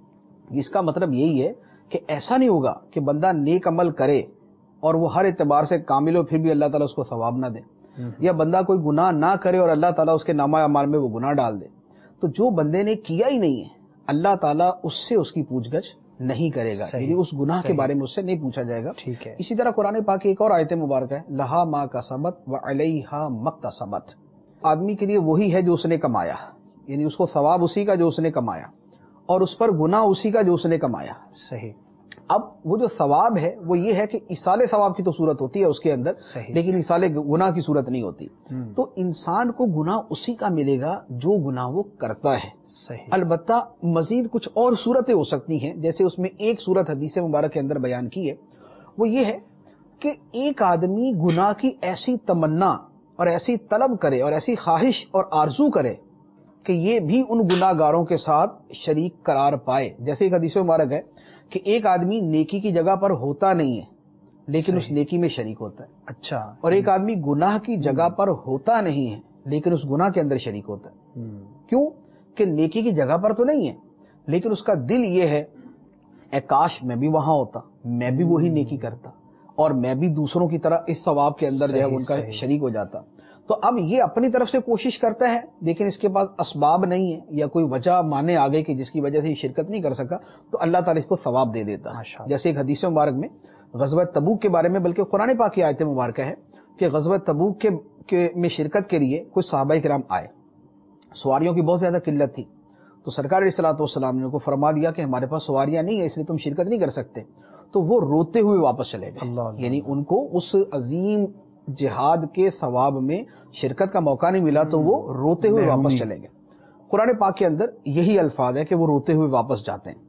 اس کا مطلب یہی ہے کہ ایسا نہیں ہوگا کہ بندہ نیک عمل کرے اور وہ ہر اعتبار سے کامل ہو پھر بھی اللہ تعالیٰ اس کو ثواب نہ دے، یا بندہ کوئی گناہ نہ کرے اور اللہ تعالیٰ اس کے نامہ اعمال میں وہ گناہ ڈال دے. تو جو بندے نے کیا ہی نہیں ہے اللہ تعالیٰ اس سے اس کی پوچھ گچھ نہیں کرے گا، یعنی اس گناہ کے بارے میں اس سے نہیں پوچھا جائے گا. ٹھیک ہے. اسی طرح قرآن پاک کی ایک اور آیت مبارکہ ہے، لہا ما کسبت وعلیہا مکتسبت. آدمی کے لیے وہی ہے جو اس نے کمایا، یعنی اس کو ثواب اسی کا جو اس نے کمایا، اور اس پر گناہ اسی کا جو اس نے کمایا. صحیح. اب وہ جو ثواب ہے وہ یہ ہے کہ ایصال ثواب کی تو صورت ہوتی ہے اس کے اندر، لیکن ایصال گناہ کی صورت نہیں ہوتی. تو انسان کو گناہ اسی کا ملے گا جو گناہ وہ کرتا ہے. صحیح. البتہ مزید کچھ اور صورتیں ہو سکتی ہیں، جیسے اس میں ایک صورت حدیث مبارک کے اندر بیان کی ہے، وہ یہ ہے کہ ایک آدمی گناہ کی ایسی تمنا اور ایسی طلب کرے اور ایسی خواہش اور آرزو کرے کہ یہ بھی ان گناہ گاروں کے ساتھ شریک قرار پائے. جیسے ایک حدیث مبارک ہے کہ ایک آدمی نیکی کی جگہ پر ہوتا نہیں ہے لیکن اس نیکی میں شریک ہوتا ہے. اچھا. اور ایک آدمی گناہ کی جگہ پر ہوتا نہیں ہے لیکن اس گناہ کے اندر شریک ہوتا ہے. کیوں؟ کہ نیکی کی جگہ پر تو نہیں ہے لیکن اس کا دل یہ ہے اے کاش میں بھی وہاں ہوتا، میں بھی وہی نیکی کرتا اور میں بھی دوسروں کی طرح اس ثواب کے اندر جو ہے ان کا شریک ہو جاتا. تو اب یہ اپنی طرف سے کوشش کرتا ہے لیکن اس کے پاس اسباب نہیں ہے یا کوئی وجہ مانے آ گئی کہ جس کی وجہ سے یہ شرکت نہیں کر سکا، تو اللہ تعالیٰ اس کو ثواب دے دیتا ہے. جیسے ایک حدیث مبارک میں غزوہ تبوک کے بارے میں، بلکہ قرآن پاک کی آیت مبارکہ ہے کہ غزوہ تبوک کے, کے میں شرکت کے لیے کچھ صحابہ کرام آئے. سواریوں کی بہت زیادہ قلت تھی، تو سرکار علیہ الصلوۃ والسلام نے ان کو فرما دیا کہ ہمارے پاس سواریاں نہیں ہے اس لیے تم شرکت نہیں کر سکتے. تو وہ روتے ہوئے واپس چلے گئے، یعنی ان کو اس عظیم جہاد کے ثواب میں شرکت کا موقع نہیں ملا تو وہ روتے ہوئے واپس چلے گئے. قرآن پاک کے اندر یہی الفاظ ہے کہ وہ روتے ہوئے واپس جاتے ہیں.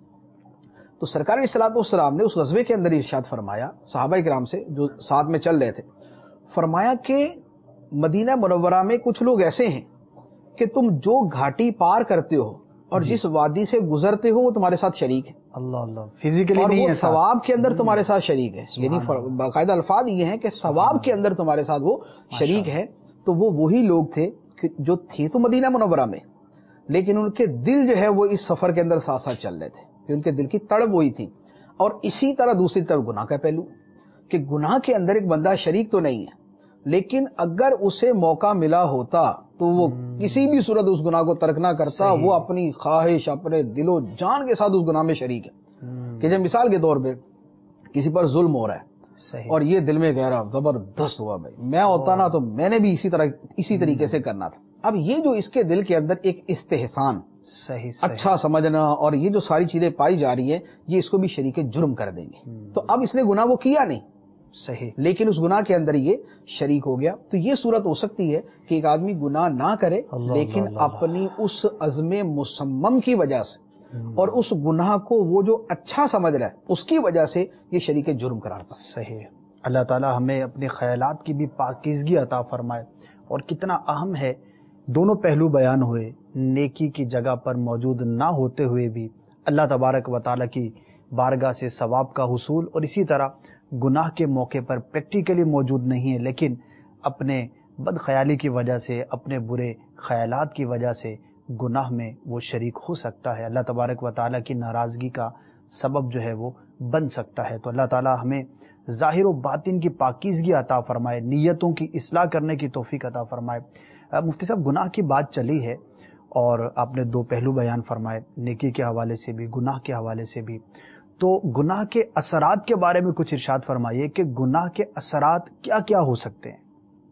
تو سرکار علیہ الصلوۃ والسلام نے اس غزوے کے اندر ارشاد فرمایا صحابہ کرام سے جو ساتھ میں چل رہے تھے، فرمایا کہ مدینہ منورہ میں کچھ لوگ ایسے ہیں کہ تم جو گھاٹی پار کرتے ہو اور جس وادی سے گزرتے ہو وہ تمہارے ساتھ شریک ہے. اللہ اللہ. فزیکلی اور نہیں وہ ہے، ثواب کے اندر تمہارے ساتھ شریک ہے. یعنی باقاعدہ الفاظ یہ ہیں کہ ثواب کے اندر تمہارے ساتھ وہ شریک ہے. تو وہ وہی لوگ تھے جو تھے تو مدینہ منورہ میں لیکن ان کے دل جو ہے وہ اس سفر کے اندر ساتھ ساتھ چل رہے تھے کہ ان کے دل کی تڑپ وہی تھی. اور اسی طرح دوسری طرف گناہ کا پہلو کہ گناہ کے اندر ایک بندہ شریک تو نہیں ہے لیکن اگر اسے موقع ملا ہوتا تو وہ کسی بھی صورت اس گناہ کو ترک نہ کرتا. وہ اپنی خواہش اپنے دل و جان کے ساتھ اس گناہ میں شریک ہے. کہ جب مثال کے طور پہ کسی پر ظلم ہو رہا ہے اور یہ دل میں کہہ رہا زبردست ہوا بھائی میں ہوتا نا تو میں نے بھی اسی طرح اسی طریقے سے کرنا تھا. اب یہ جو اس کے دل کے اندر ایک استحسان، صحیح اچھا سمجھنا اور یہ جو ساری چیزیں پائی جا رہی ہیں یہ اس کو بھی شریک جرم کر دیں گے. تو اب اس نے گناہ وہ کیا نہیں صحیح لیکن اس گناہ کے اندر یہ شریک ہو گیا. تو یہ صورت ہو سکتی ہے کہ ایک آدمی گناہ نہ کرے لیکن اپنی اس عزم مصمم کی وجہ سے اور اس گناہ کو وہ جو اچھا سمجھ رہا ہے اس کی وجہ سے یہ شریک جرم قرار پائے. صحیح. اللہ تعالی ہمیں اپنے خیالات کی بھی پاکیزگی عطا فرمائے. اور کتنا اہم ہے، دونوں پہلو بیان ہوئے، نیکی کی جگہ پر موجود نہ ہوتے ہوئے بھی اللہ تبارک و تعالی کی بارگاہ سے ثواب کا حصول، اور اسی طرح گناہ کے موقع پر پریکٹیکلی موجود نہیں ہے لیکن اپنے بد خیالی کی وجہ سے، اپنے برے خیالات کی وجہ سے گناہ میں وہ شریک ہو سکتا ہے، اللہ تبارک و تعالیٰ کی ناراضگی کا سبب جو ہے وہ بن سکتا ہے. تو اللہ تعالیٰ ہمیں ظاہر و باطن کی پاکیزگی عطا فرمائے، نیتوں کی اصلاح کرنے کی توفیق عطا فرمائے. مفتی صاحب، گناہ کی بات چلی ہے اور آپ نے دو پہلو بیان فرمائے، نیکی کے حوالے سے بھی گناہ کے حوالے سے بھی. تو گناہ کے اثرات کے بارے میں کچھ ارشاد فرمائیے کہ گناہ کے اثرات کیا کیا ہو سکتے ہیں؟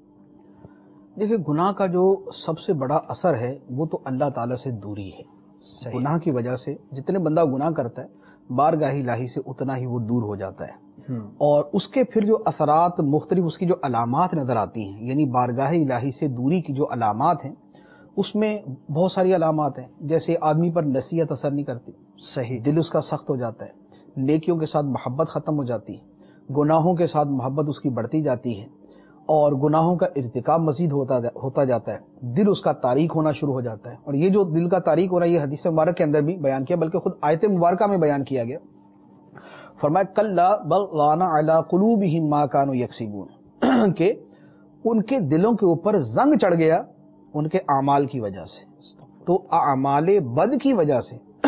دیکھیں، گناہ کا جو سب سے بڑا اثر ہے وہ تو اللہ تعالیٰ سے دوری ہے. صحیح. گناہ کی وجہ سے جتنے بندہ گناہ کرتا ہے بارگاہ الہی سے اتنا ہی وہ دور ہو جاتا ہے. اور اس کے پھر جو اثرات مختلف اس کی جو علامات نظر آتی ہیں، یعنی بارگاہ الہی سے دوری کی جو علامات ہیں اس میں بہت ساری علامات ہیں. جیسے آدمی پر نصیحت اثر نہیں کرتی، صحیح، دل اس کا سخت ہو جاتا ہے، نیکیوں کے ساتھ محبت ختم ہو جاتی ہے، گناہوں کے ساتھ محبت اس کی بڑھتی جاتی ہے اور گناہوں کا ارتکاب مزید ہوتا ہوتا جاتا ہے، دل اس کا تاریک ہونا شروع ہو جاتا ہے. اور یہ جو دل کا تاریک ہو رہا ہے یہ حدیث مبارک کے اندر بھی بیان کیا، بلکہ خود آیت مبارکہ میں بیان کیا گیا. فرمایا کلا بل ران علی قلوبہم ما کانوا یکسبون، کہ ان کے دلوں کے اوپر زنگ چڑھ گیا ان کے اعمال کی وجہ سے. تو اعمال بد کی وجہ سے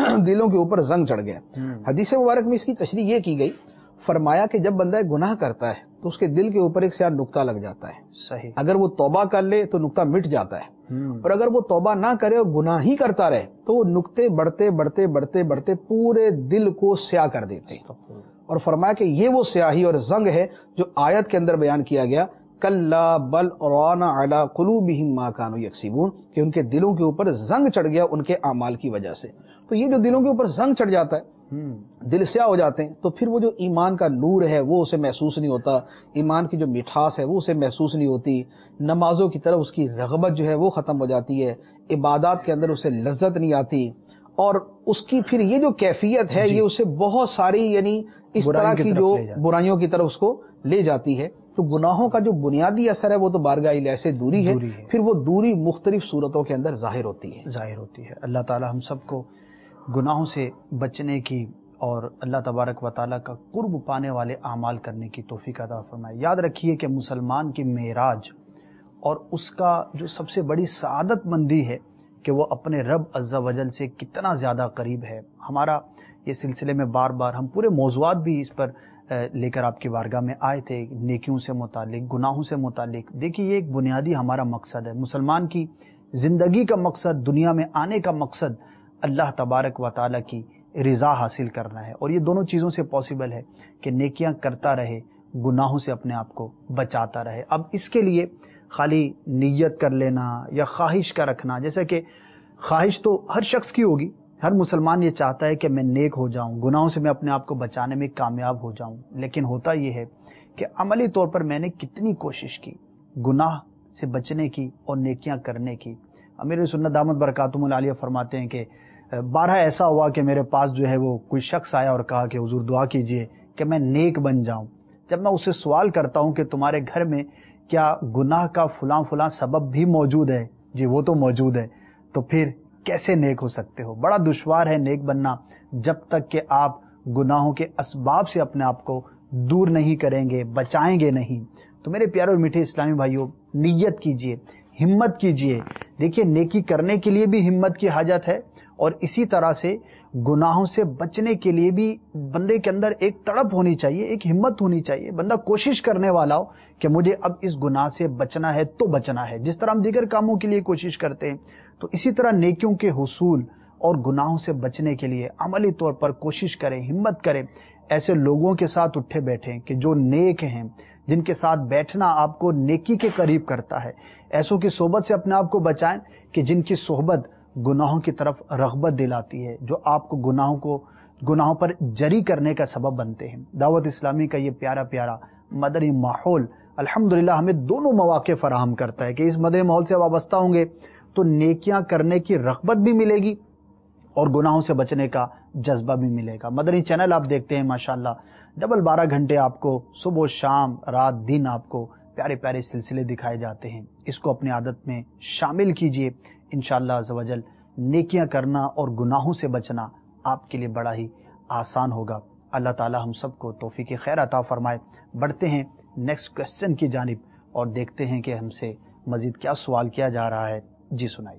دلوں کے اوپر زنگ چڑھ گیا. حدیث مبارک میں اس کی تشریح یہ کی گئی، فرمایا کہ جب بندہ گناہ کرتا ہے تو اس کے دل کے اوپر ایک سیاہ نقطہ لگ جاتا ہے. صحیح. اگر وہ توبہ کر لے تو نقطہ مٹ جاتا ہے، اور اگر وہ توبہ نہ کرے اور گناہ ہی کرتا رہے تو وہ نقطے بڑھتے بڑھتے بڑھتے بڑھتے پورے دل کو سیاہ کر دیتے ہیں. اور فرمایا کہ یہ وہ سیاہی اور زنگ ہے جو آیت کے اندر بیان کیا گیا، کلا بل ران علی قلوبہم ما کانوا یکسبون، کہ ان کے دلوں کے اوپر زنگ چڑھ گیا ان کے اعمال کی وجہ سے. تو یہ جو دلوں کے اوپر زنگ چڑھ جاتا ہے، دل سیاہ ہو جاتے ہیں، تو پھر وہ جو ایمان کا نور ہے وہ اسے محسوس نہیں ہوتا، ایمان کی جو مٹھاس ہے وہ اسے محسوس نہیں ہوتی، نمازوں کی طرف اس کی رغبت جو ہے وہ ختم ہو جاتی ہے، عبادات کے اندر اسے لذت نہیں آتی، اور اس کی پھر یہ جو کیفیت ہے یہ اسے بہت ساری یعنی اس طرح کی جو برائیوں کی طرف اس کو لے جاتی ہے. تو گناہوں کا جو بنیادی اثر ہے وہ تو بارگاہ الہی سے دوری ہے، پھر وہ دوری مختلف صورتوں کے اندر ظاہر ہوتی ہے ظاہر ہوتی ہے. اللہ تعالی ہم سب کو گناہوں سے بچنے کی اور اللہ تبارک و تعالیٰ کا قرب پانے والے اعمال کرنے کی توفیق عطا فرمائے. یاد رکھیے کہ مسلمان کی معراج اور اس کا جو سب سے بڑی سعادت مندی ہے کہ وہ اپنے رب عز و جل سے کتنا زیادہ قریب ہے. ہمارا یہ سلسلے میں بار بار ہم پورے موضوعات بھی اس پر لے کر آپ کی بارگاہ میں آئے تھے، نیکیوں سے متعلق، گناہوں سے متعلق. دیکھیے یہ ایک بنیادی ہمارا مقصد ہے، مسلمان کی زندگی کا مقصد، دنیا میں آنے کا مقصد اللہ تبارک و تعالیٰ کی رضا حاصل کرنا ہے. اور یہ دونوں چیزوں سے پاسبل ہے کہ نیکیاں کرتا رہے، گناہوں سے اپنے آپ کو بچاتا رہے. اب اس کے لیے خالی نیت کر لینا یا خواہش کا رکھنا، جیسا کہ خواہش تو ہر شخص کی ہوگی، ہر مسلمان یہ چاہتا ہے کہ میں نیک ہو جاؤں، گناہوں سے میں اپنے آپ کو بچانے میں کامیاب ہو جاؤں. لیکن ہوتا یہ ہے کہ عملی طور پر میں نے کتنی کوشش کی گناہ سے بچنے کی اور نیکیاں کرنے کی. امیر سنت دامت برکاتہم العالیہ فرماتے ہیں کہ بارہ ایسا ہوا کہ میرے پاس جو ہے وہ کوئی شخص آیا اور کہا کہ حضور دعا کیجئے کہ میں نیک بن جاؤں. جب میں اسے سوال کرتا ہوں کہ تمہارے گھر میں کیا گناہ کا فلاں فلاں سبب بھی موجود ہے؟ جی وہ تو موجود ہے. تو پھر کیسے نیک ہو سکتے ہو؟ بڑا دشوار ہے نیک بننا جب تک کہ آپ گناہوں کے اسباب سے اپنے آپ کو دور نہیں کریں گے، بچائیں گے نہیں. تو میرے پیارے اور میٹھے اسلامی بھائیوں، نیت کیجئے، ہمت کیجئے. دیکھیے نیکی کرنے کے لیے بھی ہمت کی حاجت ہے، اور اسی طرح سے گناہوں سے بچنے کے لیے بھی بندے کے اندر ایک تڑپ ہونی چاہیے، ایک ہمت ہونی چاہیے. بندہ کوشش کرنے والا ہو کہ مجھے اب اس گناہ سے بچنا ہے تو بچنا ہے، جس طرح ہم دیگر کاموں کے لیے کوشش کرتے ہیں. تو اسی طرح نیکیوں کے حصول اور گناہوں سے بچنے کے لیے عملی طور پر کوشش کریں، ہمت کریں. ایسے لوگوں کے ساتھ اٹھے بیٹھیں کہ جو نیک ہیں، جن کے ساتھ بیٹھنا آپ کو نیکی کے قریب کرتا ہے. ایسوں کی صحبت سے اپنے آپ کو بچائیں کہ جن کی صحبت گناہوں کی طرف رغبت دلاتی ہے، جو آپ کو گناہوں کو گناہوں پر جری کرنے کا سبب بنتے ہیں. دعوت اسلامی کا یہ پیارا پیارا مدنی ماحول الحمدللہ ہمیں دونوں مواقع فراہم کرتا ہے کہ اس مدنی ماحول سے وابستہ ہوں گے تو نیکیاں کرنے کی رغبت بھی ملے گی اور گناہوں سے بچنے کا جذبہ بھی ملے گا. مدنی چینل آپ دیکھتے ہیں ماشاءاللہ ڈبل بارہ گھنٹے آپ کو صبح و شام رات دن آپ کو پیارے پیارے سلسلے دکھائے جاتے ہیں. اس کو اپنی عادت میں شامل کیجئے، انشاءاللہ عز و جل نیکیاں کرنا اور گناہوں سے بچنا آپ کے لیے بڑا ہی آسان ہوگا. اللہ تعالی ہم سب کو توفیق خیر عطا فرمائے. بڑھتے ہیں نیکسٹ کوسچن کی جانب اور دیکھتے ہیں کہ ہم سے مزید کیا سوال کیا جا رہا ہے. جی سنائیے.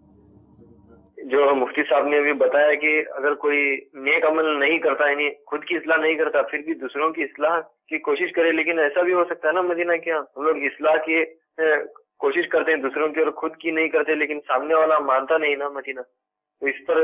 جو مفتی صاحب نے ابھی بتایا کہ اگر کوئی نیک عمل نہیں کرتا، یعنی خود کی اصلاح نہیں کرتا، پھر بھی دوسروں کی اصلاح کی کوشش کرے، لیکن ایسا بھی ہو سکتا ہے نا مدینہ کیا ہم لوگ اصلاح کی کوشش کرتے ہیں دوسروں کی اور خود کی نہیں کرتے، لیکن سامنے والا مانتا نہیں نا مدینہ. تو اس پر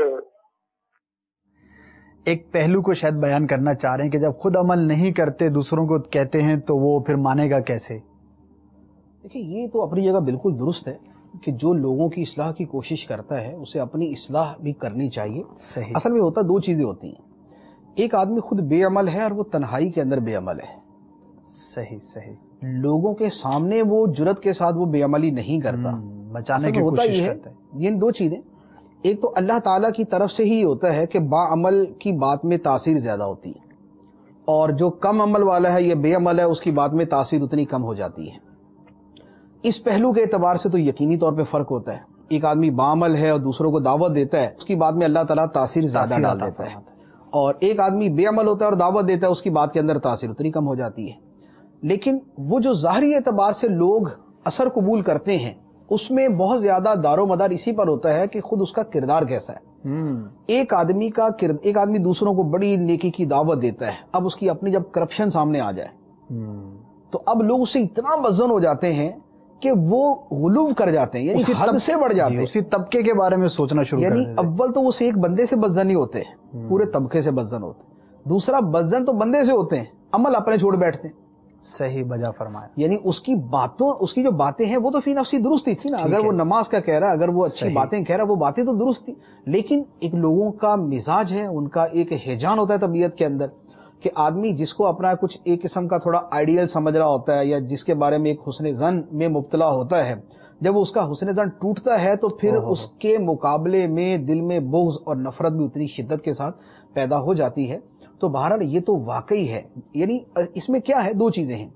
ایک پہلو کو شاید بیان کرنا چاہ رہے ہیں کہ جب خود عمل نہیں کرتے دوسروں کو کہتے ہیں تو وہ پھر مانے گا کیسے؟ دیکھیں یہ تو اپنی جگہ بالکل درست ہے کہ جو لوگوں کی اصلاح کی کوشش کرتا ہے اسے اپنی اصلاح بھی کرنی چاہیے. صحیح. اصل میں ہوتا دو چیزیں ہوتی ہیں، ایک آدمی خود بے عمل ہے اور وہ تنہائی کے اندر بے عمل ہے. صحیح صحیح. لوگوں کے سامنے وہ جرت کے ساتھ وہ بے عملی نہیں کرتا، بچانے کی ہوتا کوشش یہ کرتا ہے. یہ دو چیزیں، ایک تو اللہ تعالیٰ کی طرف سے ہی ہوتا ہے کہ با عمل کی بات میں تاثیر زیادہ ہوتی ہے، اور جو کم عمل والا ہے یا بے عمل ہے اس کی بات میں تاثیر اتنی کم ہو جاتی ہے. اس پہلو کے اعتبار سے تو یقینی طور پہ فرق ہوتا ہے. ایک آدمی باعمل ہے اور دوسروں کو دعوت دیتا ہے، اس کی بات میں اللہ تعالیٰ تاثیر زیادہ ڈال دیتا ہے، اور ایک آدمی بے عمل ہوتا ہے اور دعوت دیتا ہے، اس کی بات کے اندر تاثیر اتنی کم ہو جاتی ہے. لیکن وہ جو ظاہری اعتبار سے لوگ اثر قبول کرتے ہیں اس میں بہت زیادہ دار و مدار اسی پر ہوتا ہے کہ خود اس کا کردار کیسا ہے. ایک آدمی کا ایک آدمی دوسروں کو بڑی نیکی کی دعوت دیتا ہے, اب اس کی اپنی جب کرپشن سامنے آ جائے تو اب لوگ اس سے اتنا مزن ہو جاتے ہیں کہ وہ غلو کر جاتے ہیں, یعنی حد سے بڑھ جاتے ہیں, اسی طبقے کے بارے میں سوچنا شروع یعنی کر دیتے. اول تو وہ ایک بندے سے بدزن نہیں ہوتے, پورے طبقے سے بدزن ہوتے. دوسرا بدزن تو بندے سے ہوتے ہیں, عمل اپنے چھوڑ بیٹھتے ہیں. صحیح بجا فرمایا. یعنی اس کی باتوں اس کی جو باتیں ہیں وہ تو فی نفسی درست ہی تھی نا, اگر وہ نماز کا کہہ رہا, اگر وہ اچھی باتیں کہہ رہا, وہ باتیں تو درست تھی. لیکن ایک لوگوں کا مزاج ہے, ان کا ایک ہیجان ہوتا ہے طبیعت کے اندر کہ آدمی جس کو اپنا کچھ ایک قسم کا تھوڑا آئیڈیل سمجھ رہا ہوتا ہے یا جس کے بارے میں ایک حسن ظن میں مبتلا ہوتا ہے, جب وہ اس کا حسن ظن ٹوٹتا ہے تو پھر اس کے مقابلے میں دل میں بغض اور نفرت بھی اتنی شدت کے ساتھ پیدا ہو جاتی ہے. تو بہرحال یہ تو واقعی ہے. یعنی اس میں کیا ہے, دو چیزیں ہیں,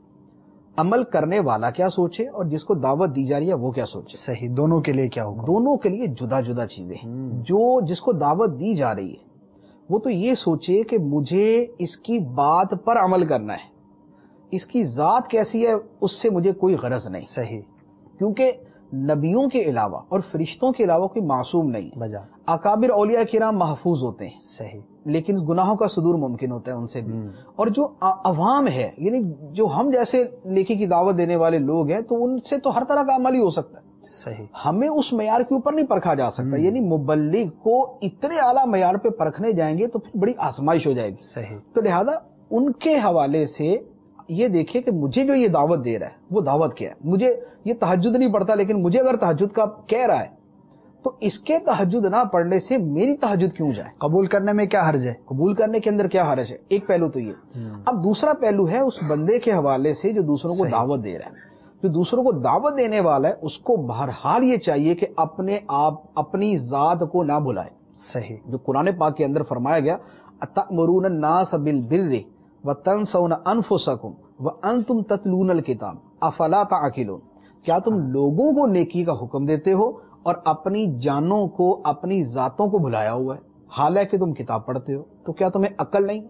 عمل کرنے والا کیا سوچے اور جس کو دعوت دی جا رہی ہے وہ کیا سوچے. صحیح, دونوں کے لیے کیا ہوگا؟ دونوں کے لیے جدا جدا چیزیں ہیں. جو جس کو دعوت دی جا رہی ہے وہ تو یہ سوچے کہ مجھے اس کی بات پر عمل کرنا ہے, اس کی ذات کیسی ہے اس سے مجھے کوئی غرض نہیں. صحیح, کیونکہ نبیوں کے علاوہ اور فرشتوں کے علاوہ کوئی معصوم نہیں. بجا اکابر اولیاء کرام محفوظ ہوتے ہیں, صحیح, لیکن گناہوں کا صدور ممکن ہوتا ہے ان سے بھی. اور جو عوام ہے, یعنی جو ہم جیسے نیکی کی دعوت دینے والے لوگ ہیں, تو ان سے تو ہر طرح کا عمل ہی ہو سکتا ہے. صحیح, ہمیں اس معیار کے اوپر نہیں پرکھا جا سکتا. یعنی مبلغ کو اتنے اعلیٰ معیار پہ پرکھنے جائیں گے تو پھر بڑی آزمائش ہو جائے گی. صحیح. تو لہذا ان کے حوالے سے یہ دیکھے کہ مجھے جو یہ دعوت دے رہا ہے وہ دعوت کیا ہے. مجھے یہ تہجد نہیں پڑھتا, لیکن مجھے اگر تہجد کا کہہ رہا ہے تو اس کے تہجد نہ پڑھنے سے میری تہجد کیوں جائے؟ قبول کرنے میں کیا حرج ہے؟ قبول کرنے کے اندر کیا حرج ہے؟ ایک پہلو تو یہ. اب دوسرا پہلو ہے اس بندے کے حوالے سے جو دوسروں کو دعوت دے رہا ہے. جو دوسروں کو دعوت دینے والا ہے اس کو بہرحال یہ چاہیے کہ اپنے آپ اپنی ذات کو نہ بھلائے. صحیح, جو قرآن پاک کے اندر فرمایا گیا, اتأمرون الناس بالبر وتنسون انفسکم وانتم تتلون الکتاب افلا تعقلون. کیا تم لوگوں کو نیکی کا حکم دیتے ہو اور اپنی جانوں کو, اپنی ذاتوں کو بھلایا ہوا ہے, حالانکہ تم کتاب پڑھتے ہو؟ تو کیا تمہیں عقل نہیں؟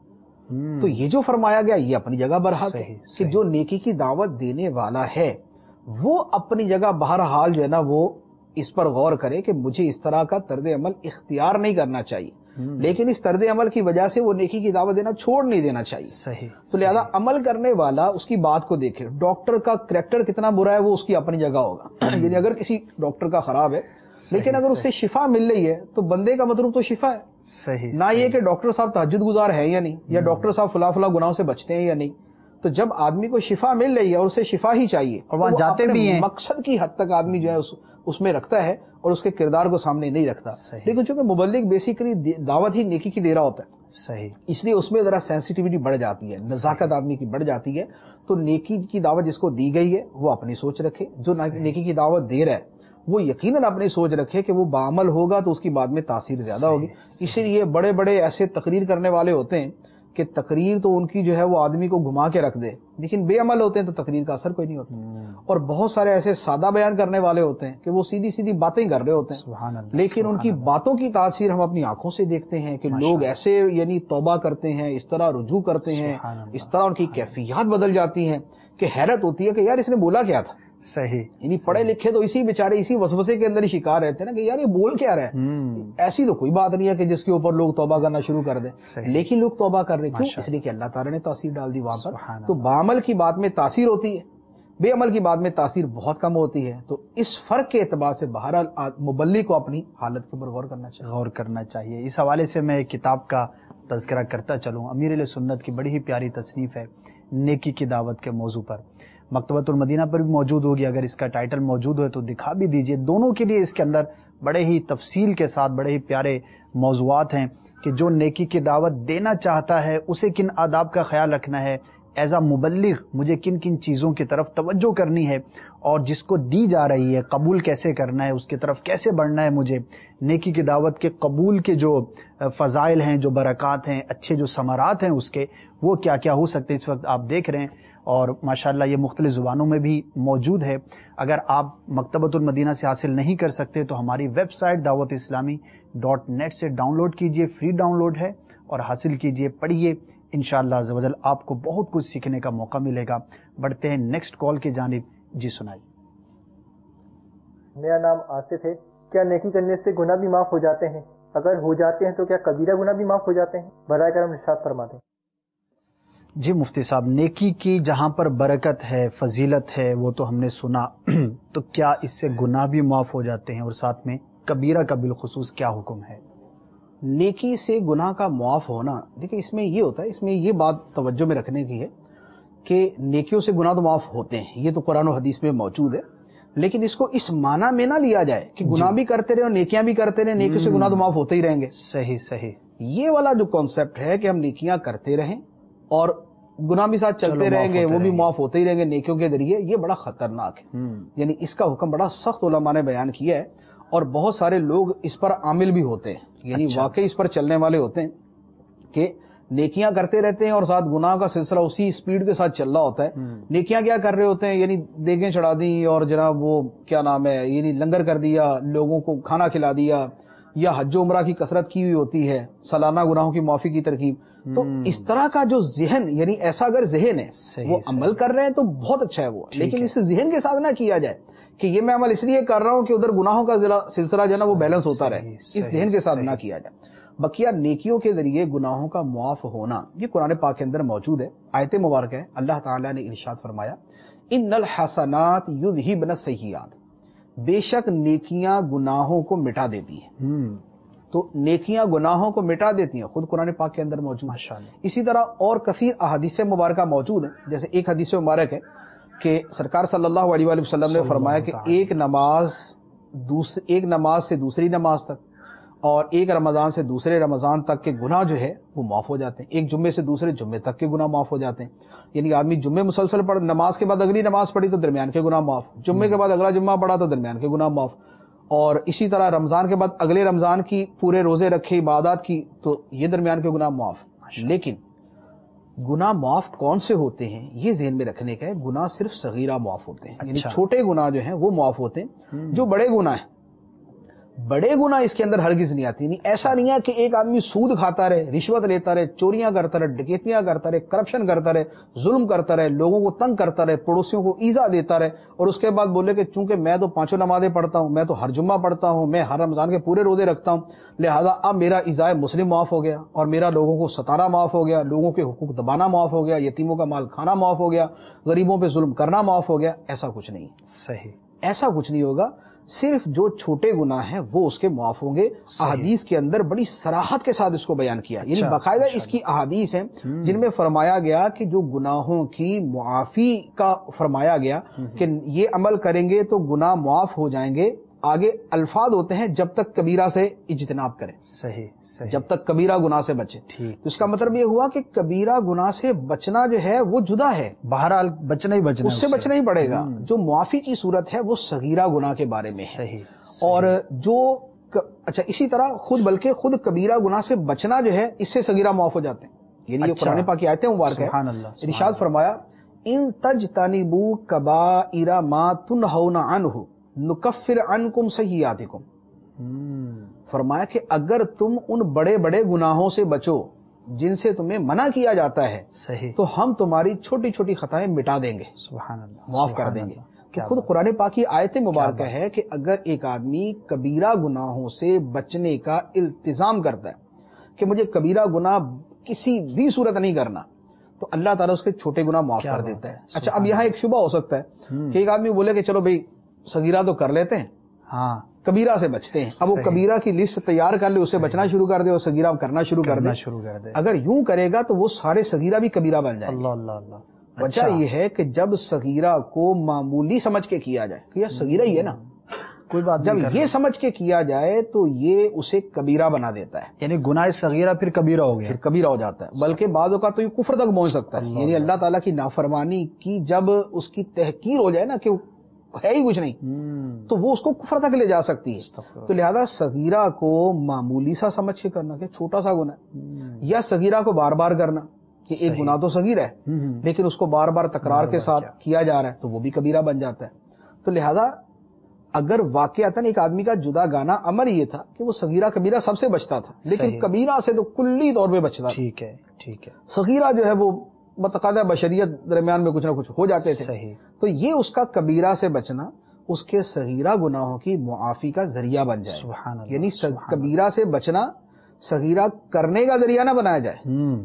تو یہ جو فرمایا گیا یہ اپنی جگہ برحق ہے کہ جو نیکی کی دعوت دینے والا ہے وہ اپنی جگہ بہرحال جو ہے نا وہ اس پر غور کرے کہ مجھے اس طرح کا طرز عمل اختیار نہیں کرنا چاہیے, لیکن اس طرز عمل کی وجہ سے وہ نیکی کی دعوت دینا چھوڑ نہیں دینا چاہیے. صحیح. تو لہذا عمل کرنے والا اس کی بات کو دیکھے. ڈاکٹر کا کریکٹر کتنا برا ہے وہ اس کی اپنی جگہ ہوگا. یعنی اگر کسی ڈاکٹر کا خراب ہے لیکن اگر اس سے شفا مل رہی ہے تو بندے کا مطلب تو شفا ہے. صحیح, نہ یہ کہ ڈاکٹر صاحب تہجد گزار ہے یا نہیں, یا ڈاکٹر صاحب فلاں فلاں گناہوں سے بچتے ہیں یا نہیں. تو جب آدمی کو شفا مل رہی ہے اور اسے شفا ہی چاہیے اور وہاں جاتے بھی ہیں, مقصد کی حد تک آدمی جو ہے اس, اس میں رکھتا ہے اور اس کے کردار کو سامنے نہیں رکھتا. لیکن چونکہ مبلغ بیسیکلی دعوت ہی نیکی کی دے رہا ہوتا ہے, صحیح, اس لیے اس میں ذرا سینسٹیوٹی بڑھ جاتی ہے, نزاکت آدمی کی بڑھ جاتی ہے. تو نیکی کی دعوت جس کو دی گئی ہے وہ اپنی سوچ رکھے, جو نیکی کی دعوت دے رہا ہے وہ یقیناً اپنی سوچ رکھے کہ وہ بعمل ہوگا تو اس کی بعد میں تاثیر زیادہ ہوگی. اسی لیے بڑے بڑے ایسے تقریر کرنے والے ہوتے ہیں کہ تقریر تو ان کی جو ہے وہ آدمی کو گھما کے رکھ دے, لیکن بے عمل ہوتے ہیں تو تقریر کا اثر کوئی نہیں ہوتا. اور بہت سارے ایسے سادہ بیان کرنے والے ہوتے ہیں کہ وہ سیدھی سیدھی باتیں کر رہے ہوتے ہیں, لیکن ان کی باتوں کی تاثیر ہم اپنی آنکھوں سے دیکھتے ہیں کہ لوگ ایسے یعنی توبہ کرتے ہیں, اس طرح رجوع کرتے ہیں, اس طرح ان کی کیفیات بدل جاتی ہیں کہ حیرت ہوتی ہے کہ یار اس نے بولا کیا تھا. صحیح, یعنی پڑھے لکھے تو اسی بیچارے اسی وسوسے کے اندر ہی شکار رہتے ہیں نا کہ یار یہ بول کیا رہا ہے. ایسی تو کوئی بات نہیں ہے کہ جس کے اوپر لوگ توبہ کرنا شروع کر دیں, لیکن لوگ توبہ کر رہے کیوں؟ اس لیے کہ اللہ تعالیٰ نے تاثیر ڈال دی وہاں پر. تو بعمل کی بات میں تاثیر ہوتی ہے, بے عمل کی بات میں تاثیر بہت کم ہوتی ہے. تو اس فرق کے اعتبار سے بہرحال مبلغ کو اپنی حالت کے اوپر غور کرنا چاہیے غور کرنا چاہیے اس حوالے سے میں ایک کتاب کا تذکرہ کرتا چلوں. امیر اہل سنت کی بڑی ہی پیاری تصنیف ہے نیکی کی دعوت کے موضوع پر, مکتبۃ المدینہ پر بھی موجود ہوگی. اگر اس کا ٹائٹل موجود ہے تو دکھا بھی دیجئے. دونوں کے لیے اس کے اندر بڑے ہی تفصیل کے ساتھ بڑے ہی پیارے موضوعات ہیں کہ جو نیکی کی دعوت دینا چاہتا ہے اسے کن آداب کا خیال رکھنا ہے, ایز اے مبلغ مجھے کن کن چیزوں کی طرف توجہ کرنی ہے, اور جس کو دی جا رہی ہے قبول کیسے کرنا ہے, اس کی طرف کیسے بڑھنا ہے. مجھے نیکی کی دعوت کے قبول کے جو فضائل ہیں, جو برکات ہیں, اچھے جو ثمرات ہیں اس کے, وہ کیا کیا ہو سکتے ہیں. اس وقت آپ دیکھ رہے ہیں اور ماشاءاللہ یہ مختلف زبانوں میں بھی موجود ہے. اگر آپ مکتبۃ المدینہ سے حاصل نہیں کر سکتے تو ہماری web site Dawat Islami dot net سے ڈاؤن لوڈ کیجئے, فری ڈاؤن لوڈ ہے, اور حاصل کیجئے, پڑھیے. انشاءاللہ عز و جل آپ کو بہت کچھ سیکھنے کا موقع ملے گا. بڑھتے ہیں نیکسٹ کال کی جانب. جی سنائیے. میرا نام آصف ہے. کیا نیکی کرنے سے گناہ بھی معاف ہو جاتے ہیں؟ اگر ہو جاتے ہیں تو کیا کبیرہ گناہ بھی معاف ہو جاتے ہیں؟ براہ کرم ارشاد فرما دیں. جی مفتی صاحب، نیکی کی جہاں پر برکت ہے، فضیلت ہے، وہ تو ہم نے سنا، تو کیا اس سے گناہ بھی معاف ہو جاتے ہیں؟ اور ساتھ میں کبیرہ کا بالخصوص کیا حکم ہے؟ نیکی سے گناہ کا معاف ہونا، دیکھیں اس میں یہ ہوتا ہے، اس میں یہ بات توجہ میں رکھنے کی ہے کہ نیکیوں سے گناہ تو معاف ہوتے ہیں، یہ تو قرآن و حدیث میں موجود ہے، لیکن اس کو اس معنی میں نہ لیا جائے کہ گناہ بھی کرتے رہے اور نیکیاں بھی کرتے رہے، نیکیوں سے گناہ تو معاف ہوتے ہی رہیں گے. صحیح صحیح. یہ والا جو کانسیپٹ ہے کہ ہم نیکیاں کرتے رہیں اور گناہ بھی ساتھ چلتے رہیں گے، وہ بھی معاف ہوتے ہی رہیں گے نیکیوں کے ذریعے، یہ بڑا خطرناک ہے. یعنی اس کا حکم بڑا سخت علماء نے بیان کیا ہے، اور بہت سارے لوگ اس پر عامل بھی ہوتے ہیں، یعنی واقعی اس پر چلنے والے ہوتے ہیں کہ نیکیاں کرتے رہتے ہیں اور ساتھ گناہ کا سلسلہ اسی سپیڈ کے ساتھ چل رہا ہوتا ہے. نیکیاں کیا کر رہے ہوتے ہیں؟ یعنی دیگیں چڑھا دی اور جناب وہ کیا نام ہے، یعنی لنگر کر دیا، لوگوں کو کھانا کھلا دیا، یا حج و عمرہ کی کثرت کی ہوئی ہوتی ہے، سالانہ گناہوں کی معافی کی ترکیب. تو اس طرح کا جو ذہن، یعنی ایسا اگر ذہن ہے وہ عمل کر رہے ہیں تو بہت اچھا ہے وہ، لیکن اس ذہن کے ساتھ نہ کیا جائے کہ یہ میں عمل اس لیے کر رہا ہوں کہ ادھر گناہوں کا سلسلہ جو ہے نا وہ بیلنس ہوتا رہے، اس ذہن کے ساتھ نہ کیا جائے. بقیہ نیکیوں کے ذریعے گناہوں کا معاف ہونا یہ قرآن پاک کے اندر موجود ہے. آیت مبارکہ ہے، اللہ تعالیٰ نے ارشاد فرمایا ان الحسنات یذہبن السیئات، بے شک نیکیاں گناہوں کو مٹا دیتی ہیں. تو نیکیاں گناہوں کو مٹا دیتی ہیں، خود قرآن پاک کے اندر موجود ہے. اسی طرح اور کثیر احادیث مبارکہ موجود ہیں، جیسے ایک حدیث مبارک ہے کہ سرکار صلی اللہ علیہ وآلہ وسلم نے فرمایا کہ ایک نماز دوسری ایک نماز سے دوسری نماز تک اور ایک رمضان سے دوسرے رمضان تک کے گناہ جو ہے وہ معاف ہو جاتے ہیں. ایک جمعے سے دوسرے جمعے تک کے گناہ معاف ہو جاتے ہیں. یعنی آدمی جمعے مسلسل پڑھ، نماز کے بعد اگلی نماز پڑھی تو درمیان کے گناہ معاف، جمعے کے بعد اگلا جمعہ پڑھا تو درمیان کے گناہ معاف، اور اسی طرح رمضان کے بعد اگلے رمضان کی پورے روزے رکھے عبادات کی تو یہ درمیان کے گناہ معاف. لیکن گناہ معاف کون سے ہوتے ہیں یہ ذہن میں رکھنے کا ہے. گناہ صرف صغیرہ معاف ہوتے ہیں، یعنی چھوٹے گناہ جو ہیں وہ معاف ہوتے ہیں. جو بڑے گناہ ہیں، بڑے گناہ اس کے اندر ہرگز نہیں آتی. یعنی ایسا نہیں ہے کہ ایک آدمی سود کھاتا رہے، رشوت لیتا رہے، چوریاں کرتا رہے، ڈکیتیاں کرتا رہے، کرپشن کرتا رہے، ظلم کرتا رہے، لوگوں کو تنگ کرتا رہے، پڑوسیوں کو ایذا دیتا رہے، اور اس کے بعد بولے کہ چونکہ میں تو پانچوں نمازیں پڑھتا ہوں، میں تو ہر جمعہ پڑھتا ہوں، میں ہر رمضان کے پورے روزے رکھتا ہوں، لہذا اب میرا ایذائے مسلم معاف ہو گیا، اور میرا لوگوں کو ستانا معاف ہو گیا، لوگوں کے حقوق دبانا معاف ہو گیا، یتیموں کا مال کھانا معاف ہو گیا، غریبوں پہ ظلم کرنا معاف ہو گیا. ایسا کچھ نہیں. صحیح، ایسا کچھ نہیں ہوگا. صرف جو چھوٹے گناہ ہیں وہ اس کے معاف ہوں گے. احادیث کے اندر بڑی صراحت کے ساتھ اس کو بیان کیا، یعنی باقاعدہ اس کی احادیث ہیں جن میں فرمایا گیا کہ جو گناہوں کی معافی کا فرمایا گیا کہ یہ عمل کریں گے تو گناہ معاف ہو جائیں گے. آگے الفاظ ہوتے ہیں جب تک کبیرہ سے اجتناب کریں. صحیح صحیح. جب تک کبیرہ گناہ سے بچے. ٹھیک. تو اس کا مطلب یہ ہوا کہ کبیرہ گناہ سے بچنا جو ہے وہ جدا ہے، بہرحال بچنا ہی بچنا، اس سے بچنا ہی پڑے گا. جو معافی کی صورت ہے وہ صغیرہ گناہ کے بارے میں ہے. صحیح. اور جو اچھا اسی طرح خود بلکہ خود کبیرہ گناہ سے بچنا جو ہے اس سے صغیرہ معاف ہو جاتے ہیں. یعنی یہ قرآن پاک کی آیتیں مبارک ہے. سبحان اللہ. ارشاد فرمایا ان تجتنبوا کبائر ما تنہون عنہ نکفر عنکم سیئاتکم. فرمایا کہ اگر تم ان بڑے بڑے گناہوں سے بچو جن سے تمہیں منع کیا جاتا ہے، صحیح، تو ہم تمہاری چھوٹی چھوٹی خطائیں مٹا دیں گے. سبحان اللہ. معاف کر دیں گے. تو خود قرآن پاک کی آیت مبارکہ ہے کہ اگر ایک آدمی کبیرہ گناہوں سے بچنے کا التزام کرتا ہے کہ مجھے کبیرہ گناہ کسی بھی صورت نہیں کرنا، تو اللہ تعالیٰ اس کے چھوٹے گناہ معاف کر دیتا ہے. اچھا اب یہاں ایک شبہ ہو سکتا ہے کہ ایک آدمی بولے کہ چلو بھئی صغیرہ تو کر لیتے ہیں، ہاں کبیرہ سے بچتے ہیں. اب وہ کبیرہ کی لسٹ تیار کر لے، اسے بچنا شروع کر دے اور صغیرہ کرنا شروع کر دے. شروع کر دے. اگر یوں کرے گا تو وہ سارے صغیرہ بھی کبیرہ بن جائیں. اللہ اللہ اللہ. وجہ یہ ہے کہ جب صغیرہ کو معمولی سمجھ کے کیا جائے کہ یہ صغیرہ ہی ہے نا، کوئی بات جب یہ سمجھ کے کیا جائے تو یہ اسے کبیرہ بنا دیتا ہے. یعنی گناہ صغیرہ پھر کبیرہ ہو گیا، پھر کبیرہ ہو جاتا ہے. بلکہ بعض اوقات تو یہ کفر تک پہنچ سکتا ہے. یعنی اللہ تعالیٰ کی نافرمانی کی جب اس کی تحقیر ہو جائے نا کہ ہے ہی کچھ نہیں، تو وہ اس کو کفر تک لے جا سکتی ہے. تو لہذا صغیرہ کو معمولی سا سمجھ کے کرنا کہ چھوٹا سا گناہ ہے، یا صغیرہ کو بار بار کرنا کہ ایک گناہ تو صغیرہ ہے لیکن اس کو بار بار تکرار کے ساتھ کیا جا رہا ہے تو وہ بھی کبیرہ بن جاتا ہے. تو لہذا اگر واقعتاً ایک آدمی کا جدا گانا عمل یہ تھا کہ وہ صغیرہ کبیرہ سب سے بچتا تھا، لیکن کبیرہ سے تو کلی طور پہ بچتا تھا. ٹھیک ہے ٹھیک ہے. صغیرہ جو ہے وہ متقاضہ بشریت درمیان میں کچھ نہ کچھ ہو جاتے تھے. صحیح. تو یہ اس کا کبیرہ سے بچنا اس کے صغیرہ گناہوں کی معافی کا ذریعہ بن جائے. سبحان اللہ. یعنی کبیرہ سے بچنا صغیرہ کرنے کا ذریعہ نہ بنایا جائے,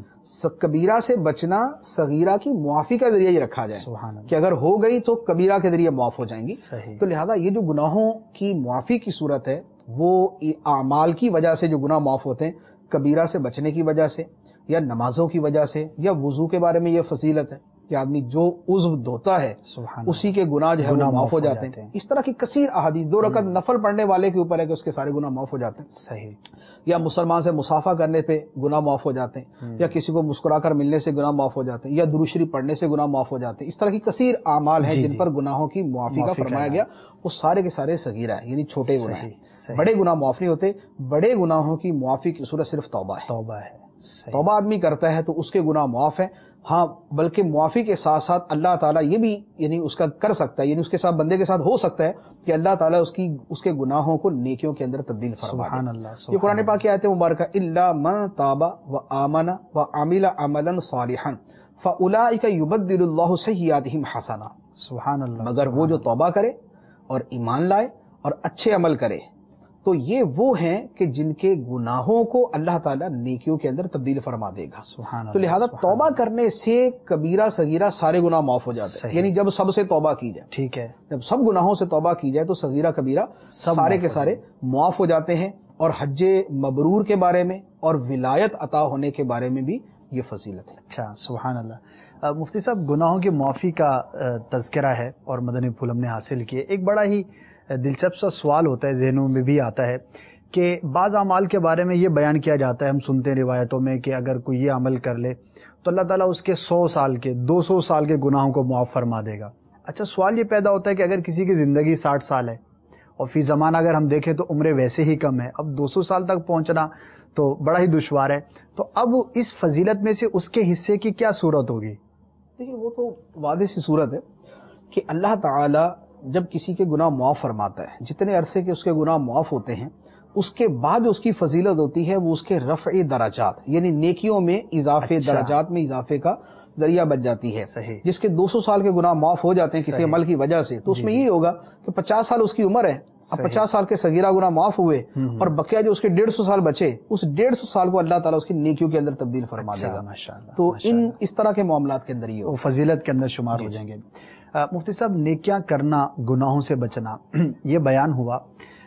کبیرہ سے بچنا صغیرہ کی معافی کا ذریعہ ہی رکھا جائے کہ اگر ہو گئی تو کبیرہ کے ذریعے معاف ہو جائیں گی. تو لہذا یہ جو گناہوں کی معافی کی صورت ہے وہ اعمال کی وجہ سے جو گناہ معاف ہوتے ہیں, کبیرہ سے بچنے کی وجہ سے یا نمازوں کی وجہ سے یا وضو کے بارے میں یہ فضیلت ہے کہ آدمی جو عضو دھوتا ہے اسی کے گناہ جو ہے وہ معاف ہو جاتے ہیں. اس طرح کی کثیر احادیث, دو رکعت نفل پڑھنے والے کے اوپر ہے کہ اس کے سارے گناہ معاف ہو جاتے ہیں. صحیح. یا مسلمان سے مصافحہ کرنے پہ گناہ معاف ہو جاتے ہیں, یا کسی کو مسکرا کر ملنے سے گناہ معاف ہو جاتے ہیں, یا درود شریف پڑھنے سے گناہ معاف ہو جاتے ہیں. اس طرح کی کثیر اعمال ہیں جن پر گناہوں کی معافی کا فرمایا گیا. وہ سارے کے سارے صغیرہ ہیں, یعنی چھوٹے گناہ ہیں. بڑے گناہ معاف نہیں ہوتے. بڑے گناہوں کی معافی کی صورت صرف توبہ ہے. توبہ ہے. توبہ آدمی کرتا ہے تو اس کے گناہ معاف ہیں. ہاں, بلکہ معافی کے ساتھ ساتھ اللہ تعالیٰ یہ بھی یعنی اس کا کر سکتا ہے, یعنی اس کے ساتھ بندے کے ساتھ ہو سکتا ہے کہ اللہ تعالیٰ اس کی اس کے گناہوں کو نیکیوں کے اندر تبدیل فرما دے. سبحان اللہ. یہ قرآن پاک کی آیت مبارکہ, الا من تاب وآمن وعمل عملا صالحا فاولئک یبدل اللہ سیئاتہم حسنا. سبحان اللہ. مگر وہ جو توبہ کرے اور ایمان لائے اور اچھے عمل کرے تو یہ وہ ہیں کہ جن کے گناہوں کو اللہ تعالیٰ نیکیوں کے اندر تبدیل فرما دے گا. تو لہذا توبہ کرنے سے کبیرہ صغیرہ سارے گناہ معاف ہو جاتے ہیں. یعنی جب سب سے توبہ کی جائے, ٹھیک ہے, جب سب گناہوں سے توبہ کی جائے تو صغیرہ کبیرہ سارے کے سارے معاف ہو جاتے ہیں. اور حج مبرور کے بارے میں اور ولایت عطا ہونے کے بارے میں بھی یہ فضیلت ہے. اچھا, سبحان اللہ. مفتی صاحب, گناہوں کی معافی کا تذکرہ ہے اور مدنی پھول ہم نے حاصل کیے. ایک بڑا ہی دلچسپ سا سوال ہوتا ہے, ذہنوں میں بھی آتا ہے کہ بعض اعمال کے بارے میں یہ بیان کیا جاتا ہے, ہم سنتے ہیں روایتوں میں کہ اگر کوئی یہ عمل کر لے تو اللہ تعالیٰ اس کے سو سال کے دو سو سال کے گناہوں کو معاف فرما دے گا. اچھا, سوال یہ پیدا ہوتا ہے کہ اگر کسی کی زندگی ساٹھ سال ہے اور فی زمانہ اگر ہم دیکھیں تو عمریں ویسے ہی کم ہے, اب دو سو سال تک پہنچنا تو بڑا ہی دشوار ہے, تو اب اس فضیلت میں سے اس کے حصے کی کیا صورت ہوگی؟ دیکھیے, وہ تو واضح سی صورت ہے کہ اللہ تعالیٰ جب کسی کے گناہ معاف فرماتا ہے, جتنے عرصے کے اس کے گناہ معاف ہوتے ہیں, اس کے بعد اس کی فضیلت ہوتی ہے وہ اس کے رفع درجات یعنی نیکیوں میں اضافے, اچھا. درجات میں اضافے کا ذریعہ بن جاتی ہے. صحیح. جس کے دو سو سال کے گناہ معاف ہو جاتے ہیں کسی عمل کی وجہ سے, تو اس میں یہی ہوگا کہ پچاس سال اس کی عمر ہے, اب پچاس سال کے صغیرہ گناہ معاف ہوئے اور بقیہ جو اس کے ڈیڑھ سو سال بچے, اس ڈیڑھ سو سال کو اللہ تعالیٰ اس کی نیکیوں کے اندر تبدیل فرما دے گا. تو ان اس طرح کے معاملات کے اندر یہ فضیلت کے اندر شمار ہو جائیں گے. مفتی صاحب, نیکیاں کرنا, گناہوں سے بچنا, یہ بیان ہوا.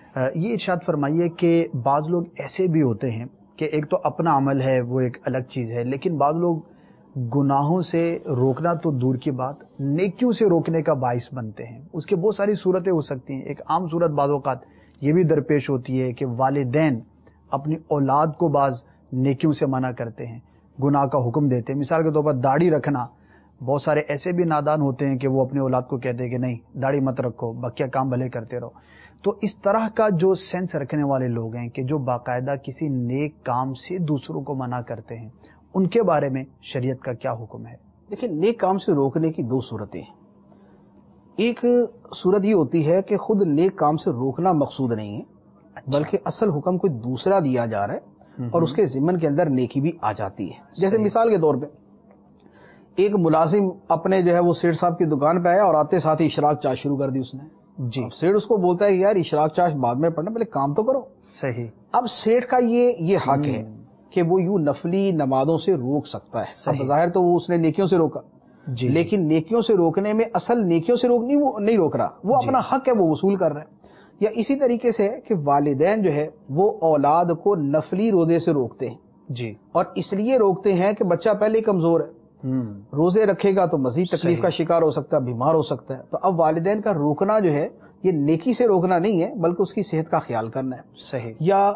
یہ ارشاد فرمائیے کہ بعض لوگ ایسے بھی ہوتے ہیں کہ ایک تو اپنا عمل ہے وہ ایک الگ چیز ہے, لیکن بعض لوگ گناہوں سے روکنا تو دور کی بات, نیکیوں سے روکنے کا باعث بنتے ہیں. اس کے بہت ساری صورتیں ہو سکتی ہیں. ایک عام صورت بعض اوقات یہ بھی درپیش ہوتی ہے کہ والدین اپنی اولاد کو بعض نیکیوں سے منع کرتے ہیں, گناہ کا حکم دیتے ہیں. مثال کے طور پر داڑھی رکھنا, بہت سارے ایسے بھی نادان ہوتے ہیں کہ وہ اپنے اولاد کو کہتے ہیں کہ نہیں داڑھی مت رکھو, بقیہ کام بھلے کرتے رہو. تو اس طرح کا جو سینس رکھنے والے لوگ ہیں کہ جو باقاعدہ کسی نیک کام سے دوسروں کو منع کرتے ہیں, ان کے بارے میں شریعت کا کیا حکم ہے؟ دیکھیں, نیک کام سے روکنے کی دو صورتیں ہیں. ایک صورت یہ ہوتی ہے کہ خود نیک کام سے روکنا مقصود نہیں ہے, اچھا. بلکہ اصل حکم کوئی دوسرا دیا جا رہا ہے اور اس کے ضمن کے اندر نیکی بھی آ جاتی ہے. جیسے مثال کے طور پہ ایک ملازم اپنے جو ہے وہ سیٹھ صاحب کی دکان پہ آیا اور آتے ساتھ ہی اشراق چاش شروع کر دی اس نے. جی, سیٹھ اس کو بولتا ہے کہ یار اشراق چاش بعد میں پڑھنا, پہلے کام تو کرو. صحیح. اب سیٹھ کا یہ یہ حق ہے کہ وہ یوں نفلی نمازوں سے روک سکتا ہے. اب ظاہر تو وہ اس نے نیکیوں سے روکا, جی, لیکن نیکیوں سے روکنے میں اصل نیکیوں سے روکنی وہ نہیں روک رہا, وہ اپنا جی. حق ہے وہ وصول کر رہے ہیں. یا اسی طریقے سے کہ والدین جو ہے وہ اولاد کو نفلی روزے سے روکتے ہیں, جی, اور اس لیے روکتے ہیں کہ بچہ پہلے کمزور ہے, روزے رکھے گا تو مزید تکلیف کا شکار ہو سکتا ہے, بیمار ہو سکتا ہے. تو اب والدین کا روکنا جو ہے یہ نیکی سے روکنا نہیں ہے بلکہ اس کی صحت کا خیال کرنا ہے. صحیح. یا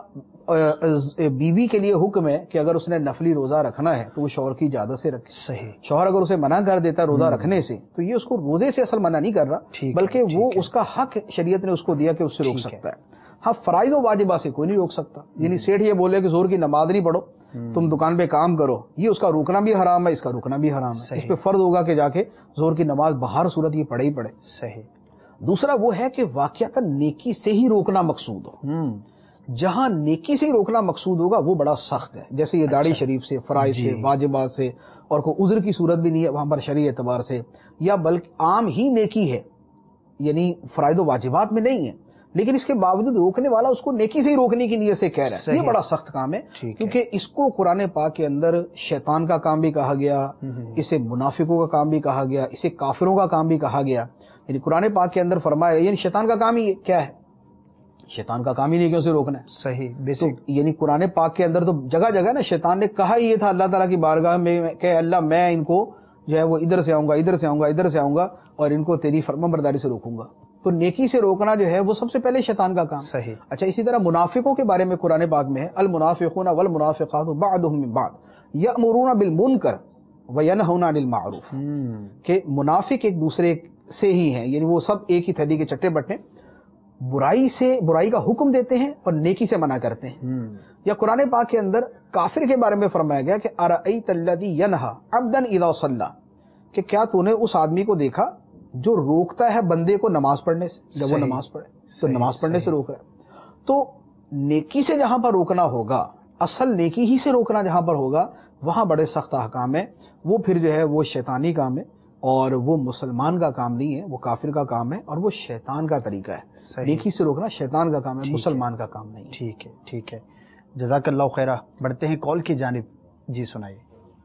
بیوی کے لیے حکم ہے کہ اگر اس نے نفلی روزہ رکھنا ہے تو وہ شوہر کی اجازت سے رکھے. صحیح. شوہر اگر اسے منع کر دیتا ہے روزہ رکھنے سے تو یہ اس کو روزے سے اصل منع نہیں کر رہا بلکہ وہ اس کا حق شریعت نے اس کو دیا کہ اس سے روک سکتا ہے. ہاں, فرائض و واجبات سے کوئی نہیں روک سکتا. یعنی سیٹھ یہ بولے کہ زور کی نماز نہیں پڑھو, تم دکان پہ کام کرو, یہ اس کا روکنا بھی حرام ہے, اس کا روکنا بھی حرام ہے. اس پہ فرض ہوگا کہ جا کے زور کی نماز بہر صورت یہ پڑھے ہی پڑھے. صحیح. دوسرا وہ ہے کہ واقعتا نیکی سے ہی روکنا مقصود ہو. جہاں نیکی سے ہی روکنا مقصود ہوگا وہ بڑا سخت ہے, جیسے یہ داڑھی شریف سے, فرائض سے, واجبات سے, اور کوئی عذر کی صورت بھی نہیں ہے وہاں پر شرعی اعتبار سے, یا بلکہ عام ہی نیکی ہے یعنی فرائض و واجبات میں نہیں ہے، لیکن اس کے باوجود روکنے والا اس کو نیکی سے ہی روکنے کی نیت سے کہہ رہا ہے، یہ بڑا سخت کام ہے، کیونکہ اس کو قرآن پاک کے اندر شیطان کا کام بھی کہا گیا، اسے منافقوں کا کام بھی کہا گیا، اسے کافروں کا کام بھی کہا گیا. یعنی قرآن پاک کے اندر فرمایا یعنی شیطان کہ کام ہی کیا ہے، شیطان کا کام ہی نہیں کہ اسے روکنا ہے. صحیح تو بیسک. یعنی قرآن پاک کے اندر تو جگہ جگہ نا شیطان نے کہا ہی یہ تھا اللہ تعالیٰ کی بارگاہ میں کہ اللہ میں ان کو جو ہے وہ ادھر سے آؤں گا ادھر سے آؤں گا ادھر سے آؤں گا اور ان کو تیری فرما برداری سے روکوں گا. تو نیکی سے روکنا جو ہے وہ سب سے پہلے شیطان کا کام. صحیح. اچھا اسی طرح منافقوں کے بارے میں قرآن پاک میں ہے المنافقون والمنافقات بعضهم من بعض یأمرون بالمنکر وینہون عن المعروف، کہ منافق ایک دوسرے سے ہی ہیں، یعنی وہ سب ایک ہی تھیلی کے چٹے بٹے، برائی سے برائی کا حکم دیتے ہیں اور نیکی سے منع کرتے ہیں. یا قرآن پاک کے اندر کافر کے بارے میں فرمایا گیا کہ ارأیت الذی ینہا عبدا اذا صلی، کہ کیا تو نے اس آدمی کو دیکھا جو روکتا ہے بندے کو نماز پڑھنے سے، جب وہ نماز پڑھے تو نماز پڑھنے سے روک رہا ہے. تو نیکی سے جہاں پر روکنا ہوگا، اصل نیکی ہی سے روکنا جہاں پر ہوگا، وہاں بڑے سخت احکام ہیں. وہ پھر جو ہے وہ شیطانی کام ہے اور وہ مسلمان کا کام نہیں ہے، وہ کافر کا کام ہے اور وہ شیطان کا طریقہ ہے. نیکی سے روکنا شیطان کا کام ہے، مسلمان کا کام نہیں. ٹھیک ہے ٹھیک ہے، جزاک اللہ خیرہ. بڑھتے ہیں کال کی جانب. جی سنائیے.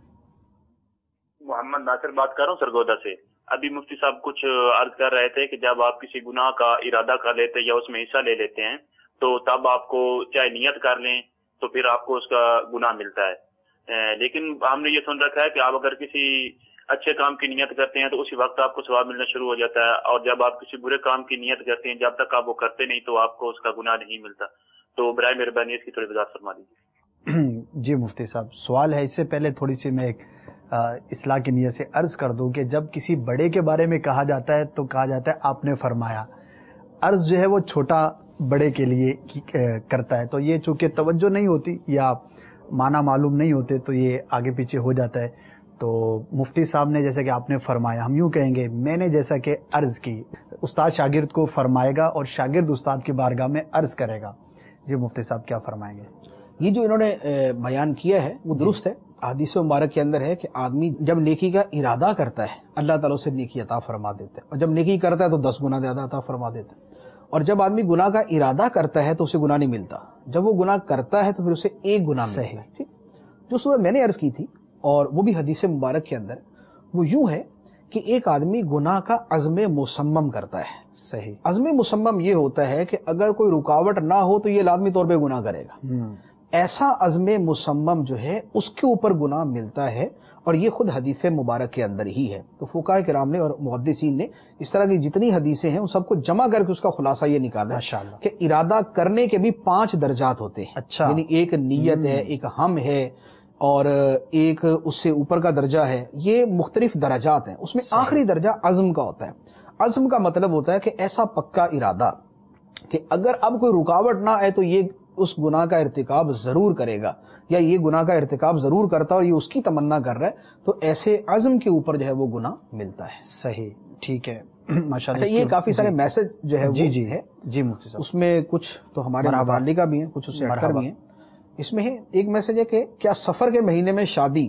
محمد ناصر بات کر رہا ہوں سرگودا سے. ابھی مفتی صاحب کچھ عرض کر رہے تھے کہ جب آپ کسی گناہ کا ارادہ کر لیتے یا اس میں حصہ لے لیتے ہیں تو تب آپ کو چاہے نیت کر لیں تو پھر آپ کو اس کا گناہ ملتا ہے. لیکن ہم نے یہ سن رکھا ہے کہ آپ اگر کسی اچھے کام کی نیت کرتے ہیں تو اسی وقت آپ کو ثواب ملنا شروع ہو جاتا ہے، اور جب آپ کسی برے کام کی نیت کرتے ہیں جب تک آپ وہ کرتے نہیں تو آپ کو اس کا گناہ نہیں ملتا. تو برائے مہربانی اس کی تھوڑی وضاحت فرما دیجیے. جی مفتی صاحب، سوال ہے، اس سے پہلے تھوڑی سی میں ایک اصلاح کی نیت سے عرض کر دوں کہ جب کسی بڑے کے بارے میں کہا جاتا ہے تو کہا جاتا ہے آپ نے فرمایا. عرض جو ہے وہ چھوٹا بڑے کے لیے کرتا ہے، تو یہ چونکہ توجہ نہیں ہوتی یا معنی معلوم نہیں ہوتے تو یہ آگے پیچھے ہو جاتا ہے. تو مفتی صاحب نے جیسے کہ آپ نے فرمایا، ہم یوں کہیں گے میں نے جیسا کہ عرض کی، استاد شاگرد کو فرمائے گا اور شاگرد استاد کی بارگاہ میں عرض کرے گا. جی مفتی صاحب کیا فرمائیں گے؟ یہ جو انہوں نے بیان کیا ہے وہ درست ہے. حدیث مبارک کے اندر ہے کہ آدمی جب نیکی کا ارادہ کرتا ہے اللہ تعالیٰ اسے نیکی عطا فرما دیتا ہے، اور جب نیکی کرتا ہے تو دس گنا زیادہ عطا فرما دیتا ہے. اور جب آدمی گناہ کا ارادہ کرتا ہے تو اسے گناہ نہیں ملتا، جب وہ گناہ کرتا ہے تو پھر اسے ایک گناہ ملتا ہے. ٹھیک، جو صورت میں نے عرض کی تھی اور وہ بھی حدیث مبارک کے اندر وہ یوں ہے کہ ایک آدمی گناہ کا عزم مصمم کرتا ہے. صحیح. عزم مصمم یہ ہوتا ہے کہ اگر کوئی رکاوٹ نہ ہو تو یہ لازمی طور پہ گناہ کرے گا. ایسا عزم مصمم جو ہے اس کے اوپر گناہ ملتا ہے، اور یہ خود حدیث مبارک کے اندر ہی ہے. تو فقہاء کرام نے اور محدثین نے اس طرح کی جتنی حدیثیں ہیں ان سب کو جمع کر کے اس کا خلاصہ یہ نکالا ہے کہ ارادہ کرنے کے بھی پانچ درجات ہوتے ہیں. اچھا. یعنی ایک نیت ہے، ایک ہم ہے، اور ایک اس سے اوپر کا درجہ ہے. یہ مختلف درجات ہیں. اس میں آخری درجہ عزم کا ہوتا ہے. عزم کا مطلب ہوتا ہے کہ ایسا پکا ارادہ کہ اگر اب کوئی رکاوٹ نہ آئے تو یہ اس گناہ کا ارتکاب ضرور کرے گا، یا یہ گناہ کا ارتکاب ضرور کرتا ہے اور یہ اس کی تمنا کر رہا ہے، تو ایسے عزم کے اوپر جو ہے وہ گناہ ملتا ہے. صحیح. ٹھیک ہے ماشاءاللہ. اچھا، یہ کافی سارے میسج جو ہے جی جی ہے. جی مفتی صاحب، اس میں کچھ تو ہمارے متعلقہ بھی ہیں، کچھ اس سے ہٹ کر بھی ہیں. اس میں ہے ایک میسج ہے کہ کیا سفر کے مہینے میں شادی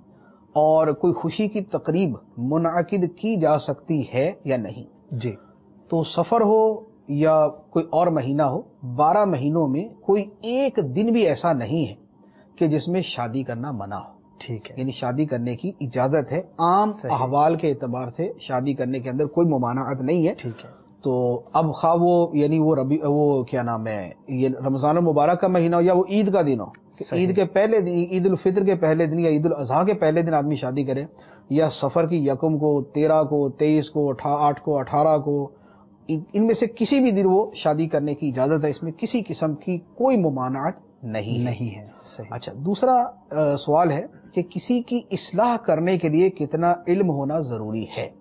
اور کوئی خوشی کی تقریب منعقد کی جا سکتی ہے یا نہیں؟ جی. تو سفر ہو یا کوئی اور مہینہ ہو، بارہ مہینوں میں کوئی ایک دن بھی ایسا نہیں ہے کہ جس میں شادی کرنا منع ہو. ٹھیک ہے. یعنی شادی کرنے کی اجازت ہے، عام احوال کے اعتبار سے شادی کرنے کے اندر کوئی ممانعت نہیں ہے. ٹھیک ہے. تو اب خواہ وہ یعنی وہ ربی وہ کیا نام ہے یہ رمضان المبارک کا مہینہ ہو یا وہ عید کا دن ہو، عید کے پہلے دن، عید الفطر کے پہلے دن یا عید الاضحیٰ کے پہلے دن آدمی شادی کرے، یا سفر کی یکم کو، تیرہ کو، تیئیس کو، آٹھ کو، اٹھارہ کو، ان میں سے کسی بھی دن وہ شادی کرنے کی اجازت ہے. اس میں کسی قسم کی کوئی ممانعت نہیں نہیں ہے. صحیح. اچھا، دوسرا سوال ہے کہ کسی کی اصلاح کرنے کے لیے کتنا علم ہونا ضروری ہے؟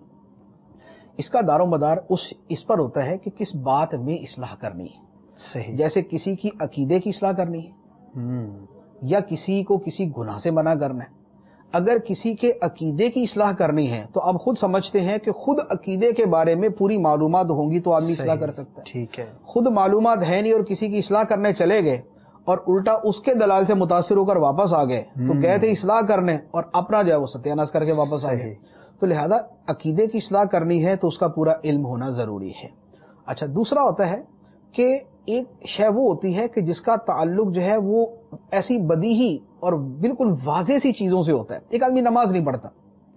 اس کا دار و مدار اس اس پر ہوتا ہے کہ کس بات میں اصلاح کرنی ہے. صحیح. جیسے کسی کی عقیدے کی اصلاح کرنی ہے یا کسی کو کسی گناہ سے منع کرنا ہے. اگر کسی کے عقیدے کی اصلاح کرنی ہے تو آپ خود سمجھتے ہیں کہ خود عقیدے کے بارے میں پوری معلومات ہوں گی تو آدمی اصلاح کر سکتا ہے. ٹھیک ہے. خود معلومات ہے نہیں اور کسی کی اصلاح کرنے چلے گئے اور الٹا اس کے دلال سے متاثر ہو کر واپس آ گئے تو گئے تھے اصلاح کرنے اور اپنا جو ہے وہ ستیہ ناش کر کے واپس آ گئے. تو لہذا عقیدے کی اصلاح کرنی ہے تو اس کا پورا علم ہونا ضروری ہے. اچھا دوسرا ہوتا ہے کہ ایک شے وہ ہوتی ہے کہ جس کا تعلق جو ہے وہ ایسی بدیہی اور بالکل واضح سی چیزوں سے ہوتا ہے. ایک آدمی نماز نہیں پڑھتا,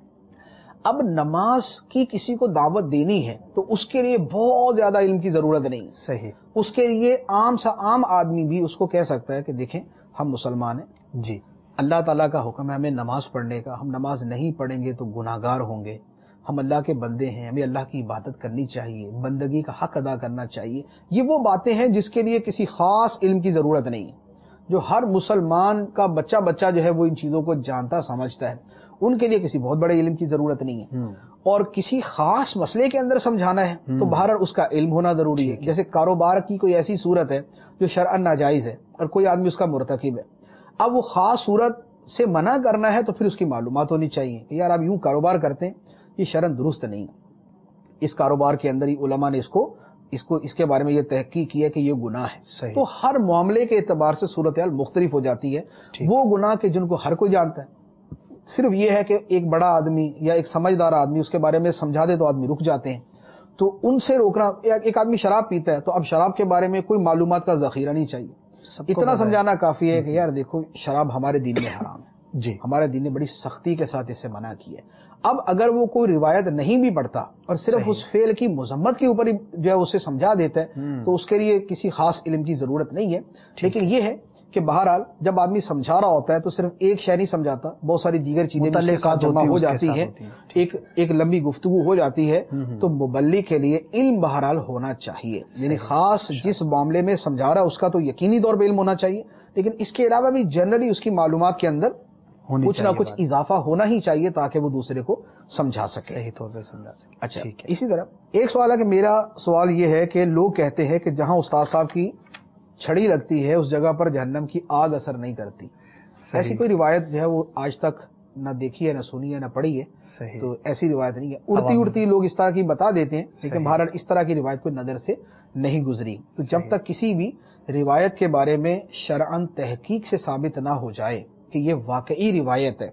اب نماز کی کسی کو دعوت دینی ہے تو اس کے لیے بہت زیادہ علم کی ضرورت نہیں. صحیح. اس کے لیے عام سا عام آدمی بھی اس کو کہہ سکتا ہے کہ دیکھیں ہم مسلمان ہیں جی, اللہ تعالیٰ کا حکم ہے ہمیں نماز پڑھنے کا, ہم نماز نہیں پڑھیں گے تو گناہگار ہوں گے, ہم اللہ کے بندے ہیں, ہمیں اللہ کی عبادت کرنی چاہیے, بندگی کا حق ادا کرنا چاہیے. یہ وہ باتیں ہیں جس کے لیے کسی خاص علم کی ضرورت نہیں, جو ہر مسلمان کا بچہ بچہ جو ہے وہ ان چیزوں کو جانتا سمجھتا ہے. ان کے لیے کسی بہت بڑے علم کی ضرورت نہیں ہے. اور کسی خاص مسئلے کے اندر سمجھانا ہے تو بہرحال اس کا علم ہونا ضروری ہے. جیسے کاروبار کی کوئی ایسی صورت ہے جو شرعاً ناجائز ہے اور کوئی آدمی اس کا مرتکب ہے, اب وہ خاص صورت سے منع کرنا ہے تو پھر اس کی معلومات ہونی چاہیے کہ یار آپ یوں کاروبار کرتے ہیں, یہ شرعاً درست نہیں. اس کاروبار کے اندر ہی علماء نے اس کو اس کو اس کے بارے میں یہ تحقیق کی ہے کہ یہ گناہ ہے. صحیح. تو ہر معاملے کے اعتبار سے صورتحال مختلف ہو جاتی ہے. وہ گناہ کے جن کو ہر کوئی جانتا ہے, صرف یہ ہے کہ ایک بڑا آدمی یا ایک سمجھدار آدمی اس کے بارے میں سمجھا دے تو آدمی رک جاتے ہیں. تو ان سے روکنا, ایک آدمی شراب پیتا ہے تو اب شراب کے بارے میں کوئی معلومات کا ذخیرہ نہیں چاہیے, اتنا سمجھانا کافی ہے کہ یار دیکھو شراب ہمارے دین میں حرام ہے, جی ہمارے دین نے بڑی سختی کے ساتھ اسے منع کیا ہے. اب اگر وہ کوئی روایت نہیں بھی پڑھتا اور صرف اس فعل کی مذمت کے اوپر ہی جو ہے اسے سمجھا دیتا ہے تو اس کے لیے کسی خاص علم کی ضرورت نہیں ہے. لیکن یہ ہے کہ بہرحال جب آدمی سمجھا رہا ہوتا ہے تو صرف ایک شے نہیں سمجھاتا, بہت ساری دیگر چیزیں جمع ہو جاتی ہیں, ایک ایک لمبی گفتگو ہو جاتی ہے. تو مبلغ کے لیے علم بہرحال ہونا چاہیے, یعنی خاص جس معاملے میں سمجھا رہا ہے اس کا تو یقینی طور پہ علم ہونا چاہیے, لیکن اس کے علاوہ بھی جنرلی اس کی معلومات کے اندر کچھ نہ کچھ اضافہ ہونا ہی چاہیے تاکہ وہ دوسرے کو سمجھا سکے, صحیح طور پہ سمجھا سکے. اچھا اسی طرح ایک سوال ہے کہ میرا سوال یہ ہے کہ لوگ کہتے ہیں کہ جہاں استاد صاحب کی چھڑی لگتی ہے اس جگہ پر جہنم کی آگ اثر نہیں کرتی. ایسی کوئی روایت جو ہے وہ آج تک نہ دیکھی ہے, نہ سنی ہے, نہ پڑھی ہے. صحیح. تو ایسی روایت نہیں ہے, اڑتی اڑتی لوگ اس طرح کی بتا دیتے ہیں, لیکن بہرحال اس طرح کی روایت کوئی نظر سے نہیں گزری. تو جب تک کسی بھی روایت کے بارے میں شرعاً تحقیق سے ثابت نہ ہو جائے کہ یہ واقعی روایت ہے,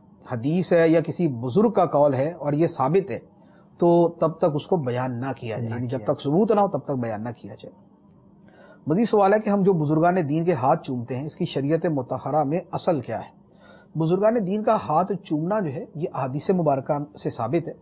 حدیث ہے یا کسی بزرگ کا قول ہے اور یہ ثابت ہے, تو تب تک اس کو بیان نہ کیا جائے, یعنی جب تک ثبوت نہ ہو تب تک بیان نہ کیا جائے. مزید سوال ہے کہ ہم جو بزرگان دین کے ہاتھ چومتے ہیں اس کی شریعت مطہرہ میں اصل کیا ہے؟ بزرگان دین کا ہاتھ چومنا جو ہے یہ احادیث مبارکہ سے ثابت ہے.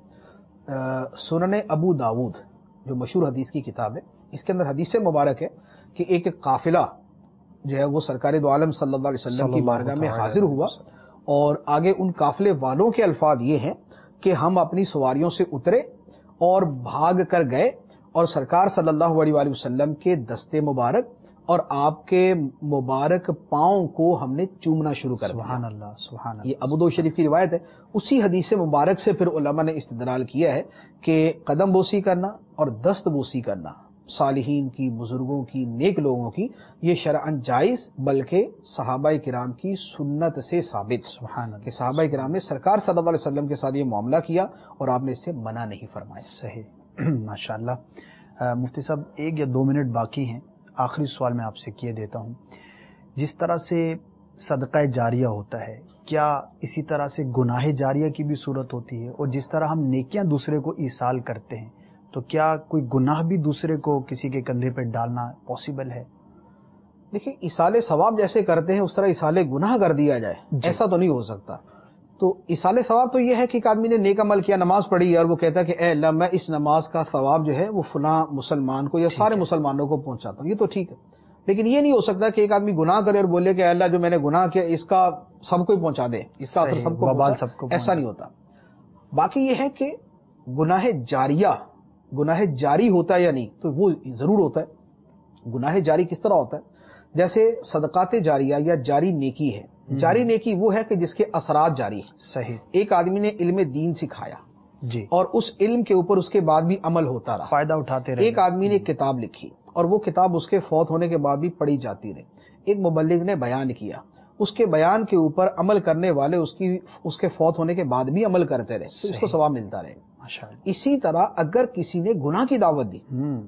سنن ابو داود جو مشہور حدیث کی کتاب ہے, اس کے اندر حدیث مبارک ہے کہ ایک قافلہ جو ہے وہ سرکار دو عالم صلی اللہ علیہ وسلم کی بارگاہ میں حاضر ہوا, اور آگے ان قافلے والوں کے الفاظ یہ ہیں کہ ہم اپنی سواریوں سے اترے اور بھاگ کر گئے اور سرکار صلی اللہ علیہ وآلہ وسلم کے دستے مبارک اور آپ کے مبارک پاؤں کو ہم نے چومنا شروع کر دیا. سبحان اللہ, سبحان اللہ. یہ ابو داؤد شریف کی روایت ہے. اسی حدیث مبارک سے پھر علماء نے استدلال کیا ہے کہ قدم بوسی کرنا اور دست بوسی کرنا صالحین کی, بزرگوں کی, نیک لوگوں کی, یہ شرعاً جائز بلکہ صحابہ کرام کی سنت سے ثابت. سبحان اللہ. کہ صحابہ کرام نے سرکار صلی اللہ علیہ وسلم کے ساتھ یہ معاملہ کیا اور آپ نے اس سے منع نہیں فرمایا. صحیح. ماشاء اللہ. مفتی صاحب ایک یا دو منٹ باقی ہیں, آخری سوال میں آپ سے کیے دیتا ہوں. جس طرح سے صدقہ جاریہ ہوتا ہے, کیا اسی طرح سے گناہ جاریہ کی بھی صورت ہوتی ہے؟ اور جس طرح ہم نیکیاں دوسرے کو ایصال کرتے ہیں تو کیا کوئی گناہ بھی دوسرے کو کسی کے کندھے پہ ڈالنا پاسبل ہے؟ دیکھیں ایصال ثواب جیسے کرتے ہیں اس طرح ایصال گناہ کر دیا جائے, ایسا تو نہیں ہو سکتا. تو ایصال ثواب تو یہ ہے کہ ایک آدمی نے نیک عمل کیا, نماز پڑھی اور وہ کہتا ہے کہ اے اللہ میں اس نماز کا ثواب جو ہے وہ فلاں مسلمان کو یا سارے مسلمانوں کو پہنچاتا ہوں, یہ تو ٹھیک ہے. لیکن یہ نہیں ہو سکتا کہ ایک آدمی گناہ کرے اور بولے کہ اے اللہ جو میں نے گناہ کیا اس کا سب کو پہنچا دے, اس کا اثر سب کو پہنچا, ایسا نہیں ہوتا. باقی یہ ہے کہ گناہ جاریہ, گناہ جاری ہوتا ہے یا نہیں, تو وہ ضرور ہوتا ہے. گناہ جاری کس طرح ہوتا ہے؟ جیسے صدقات جاریہ یا جاری نیکی ہے. جاری نیکی وہ ہے کہ جس کے اثرات جاری ہیں. صحیح. ایک آدمی نے علم دین سکھایا جی, اور اس علم کے اوپر اس کے بعد بھی عمل ہوتا رہا, فائدہ اٹھاتے رہے. ایک آدمی نے کتاب لکھی اور وہ کتاب اس کے فوت ہونے کے بعد بھی پڑھی جاتی رہی. ایک مبلغ نے بیان کیا, اس کے بیان کے اوپر عمل کرنے والے اس کی اس کے فوت ہونے کے بعد بھی عمل کرتے رہے, تو اس کو ثواب ملتا رہے. اسی طرح اگر کسی نے گناہ کی دعوت دی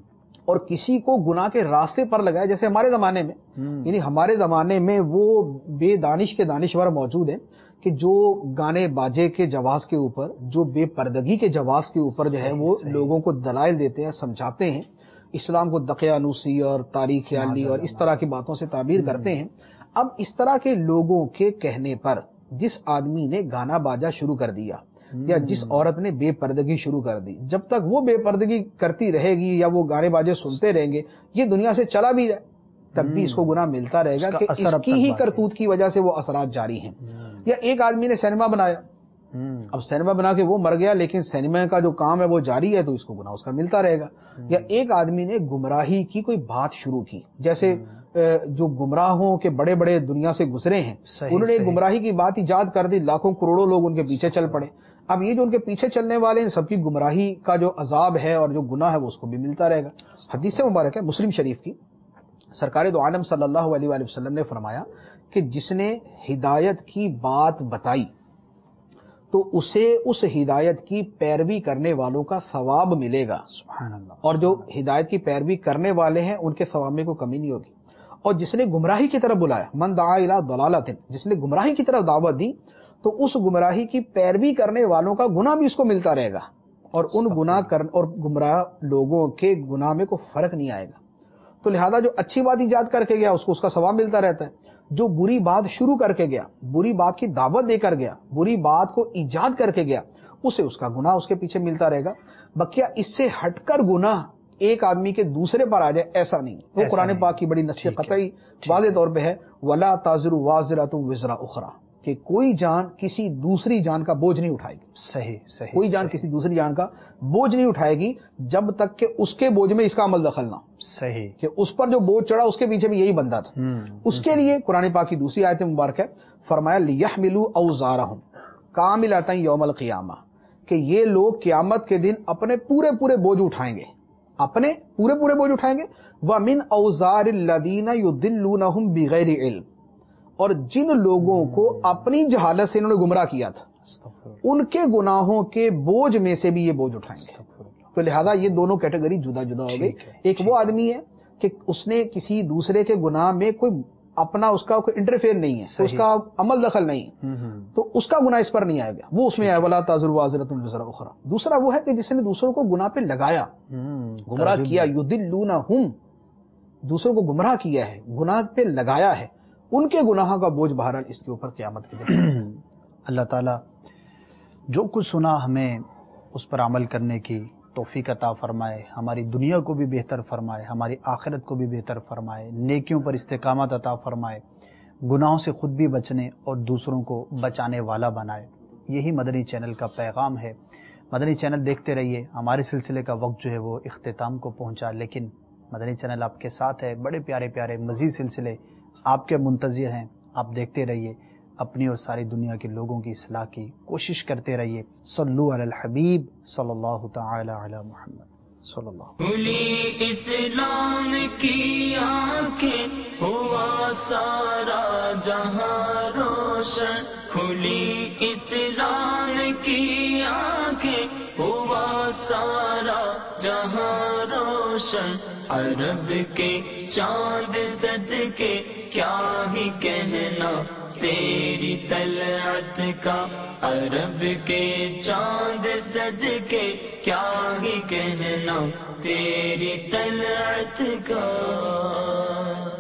اور کسی کو گناہ کے راستے پر لگائے، جیسے ہمارے زمانے میں، یعنی ہمارے زمانے میں وہ بے دانش کے دانشور موجود ہیں کہ جو گانے باجے کے جواز کے اوپر، جو بے پردگی کے جواز کے اوپر جو ہے وہ لوگوں کو دلائل دیتے ہیں، سمجھاتے ہیں، اسلام کو دقیانوسی اور تاریخ خیالی اور اس طرح کی باتوں سے تعبیر کرتے ہیں۔ اب اس طرح کے لوگوں کے کہنے پر جس آدمی نے گانا باجا شروع کر دیا یا جس عورت نے بے پردگی شروع کر دی، جب تک وہ بے پردگی کرتی رہے گی یا وہ گانے باجے سنتے رہیں گے، یہ دنیا سے چلا بھی جائے تب بھی اس کو گناہ ملتا رہے گا کہ اس کی ہی کرتوت کی وجہ سے وہ اثرات جاری ہیں۔ یا ایک آدمی نے سینما بنایا، اب سینما بنا کے وہ مر گیا لیکن سینما کا جو کام ہے وہ جاری ہے، تو اس کو گناہ اس کا ملتا رہے گا۔ یا ایک آدمی نے گمراہی کی کوئی بات شروع کی، جیسے جو گمراہوں کے بڑے بڑے دنیا سے گزرے ہیں، انہوں نے گمراہی کی بات ایجاد کر دی، لاکھوں کروڑوں لوگ ان کے پیچھے چل پڑے۔ اب یہ جو ان کے پیچھے چلنے والے ان سب کی گمراہی کا جو عذاب ہے اور جو گناہ ہے وہ اس کو بھی ملتا رہے گا۔ حدیث مبارک ہے مسلم شریف کی، سرکار دو عالم صلی اللہ علیہ وآلہ وسلم نے فرمایا کہ جس نے ہدایت کی بات بتائی تو اسے اس ہدایت کی پیروی کرنے والوں کا ثواب ملے گا، سبحان اللہ، اور جو ہدایت کی پیروی کرنے والے ہیں ان کے ثواب میں کوئی کمی نہیں ہوگی۔ اور جس نے گمراہی کی طرف بلایا، من دعا الی ضلالۃ، جس نے گمراہی کی طرف دعوت دی تو اس گمراہی کی پیروی کرنے والوں کا گناہ بھی اس کو ملتا رہے گا، اور ان گناہ کر اور گمراہ لوگوں کے گناہ میں کوئی فرق نہیں آئے گا۔ تو لہذا جو اچھی بات ایجاد کر کے گیا اس کو اس کا ثواب ملتا رہتا ہے، جو بری بات شروع کر کے گیا، بری بات کی دعوت دے کر گیا، بری بات کو ایجاد کر کے گیا، اسے اس کا گناہ اس کے پیچھے ملتا رہے گا۔ بقیہ اس سے ہٹ کر گناہ ایک آدمی کے دوسرے پر آ جائے، ایسا نہیں۔ وہ قرآن پاک کی بڑی نصیحت قطعی واضح طور پہ ہے، وَلَا تَزِرُ وَازِرَةٌ وِزْرَ أُخْرَىٰ، کہ کوئی جان کسی دوسری جان کا بوجھ نہیں اٹھائے گی۔ صحیح صحیح کوئی جان کسی دوسری جان کا بوجھ نہیں اٹھائے گی جب تک کہ اس کے بوجھ میں اس کا عمل دخل نہ ہو۔ صحیح کہ اس پر جو بوجھ چڑھا اس کے پیچھے بھی یہی بندہ تھا۔ اس کے لیے قرآن پاک کی دوسری آیت مبارک ہے، فرمایا لِيَحْمِلُوا أَوْزَارَهُمْ كَامِلَةً يَوْمَ الْقِيَامَةِ، کہ یہ لوگ قیامت کے دن اپنے پورے پورے بوجھ اٹھائیں گے، اپنے پورے پورے بوجھ اٹھائیں گے۔ وَمِنْ أَوْزَارِ الَّذِينَ يُضِلُّونَهُمْ بِغَيْرِ عِلْمٍ، اور جن لوگوں کو اپنی جہالت سے انہوں نے گمراہ کیا تھا ان کے گناہوں کے بوجھ میں سے بھی یہ بوجھ اٹھائیں گے۔ تو لہذا یہ دونوں کیٹیگری جدا جدا ہو گئی۔ ایک وہ آدمی ہے کہ اس نے کسی دوسرے کے گناہ میں کوئی اپنا اس کا کوئی انٹرفیئر نہیں ہے، اس کا عمل دخل نہیں، تو اس کا گناہ اس پر نہیں آئے گا، وہ اس میں آئے وَلَا تَزِرُ وَازِرَةٌ وِزْرَ أُخْرَىٰ۔ دوسرا وہ ہے کہ جس نے دوسروں کو گناہ پہ لگایا، گمراہ کیا، يُضِلُّونَهُمْ، دوسروں کو گمراہ کیا ہے، گناہ پہ لگایا ہے، ان کے گناہوں کا بوجھ بہرحال اس کے اوپر قیامت کے دن۔ اللہ تعالیٰ جو کچھ سنا ہمیں اس پر عمل کرنے کی توفیق عطا فرمائے، ہماری دنیا کو بھی بہتر فرمائے، ہماری آخرت کو بھی بہتر فرمائے، نیکیوں پر استقامت عطا فرمائے، گناہوں سے خود بھی بچنے اور دوسروں کو بچانے والا بنائے۔ یہی مدنی چینل کا پیغام ہے۔ مدنی چینل دیکھتے رہیے۔ ہمارے سلسلے کا وقت جو ہے وہ اختتام کو پہنچا، لیکن مدنی چینل آپ کے ساتھ ہے، بڑے پیارے پیارے مزید سلسلے آپ کے منتظر ہیں۔ آپ دیکھتے رہیے، اپنی اور ساری دنیا کے لوگوں کی اصلاح کی کوشش کرتے رہیے۔ صلو علی الحبیب صلی اللہ تعالی علی محمد صلی اللہ۔ کھلی اسلام کی آنکھیں، ہوا سارا جہاں روشن، کھلی اسلام کی آنکھیں، ہوا سارا جہاں روشن، عرب کے چاند صدقے کیا ہی کہنا تیری طلعت کا، عرب کے چاند صدقے کیا ہی کہنا تیری طلعت کا۔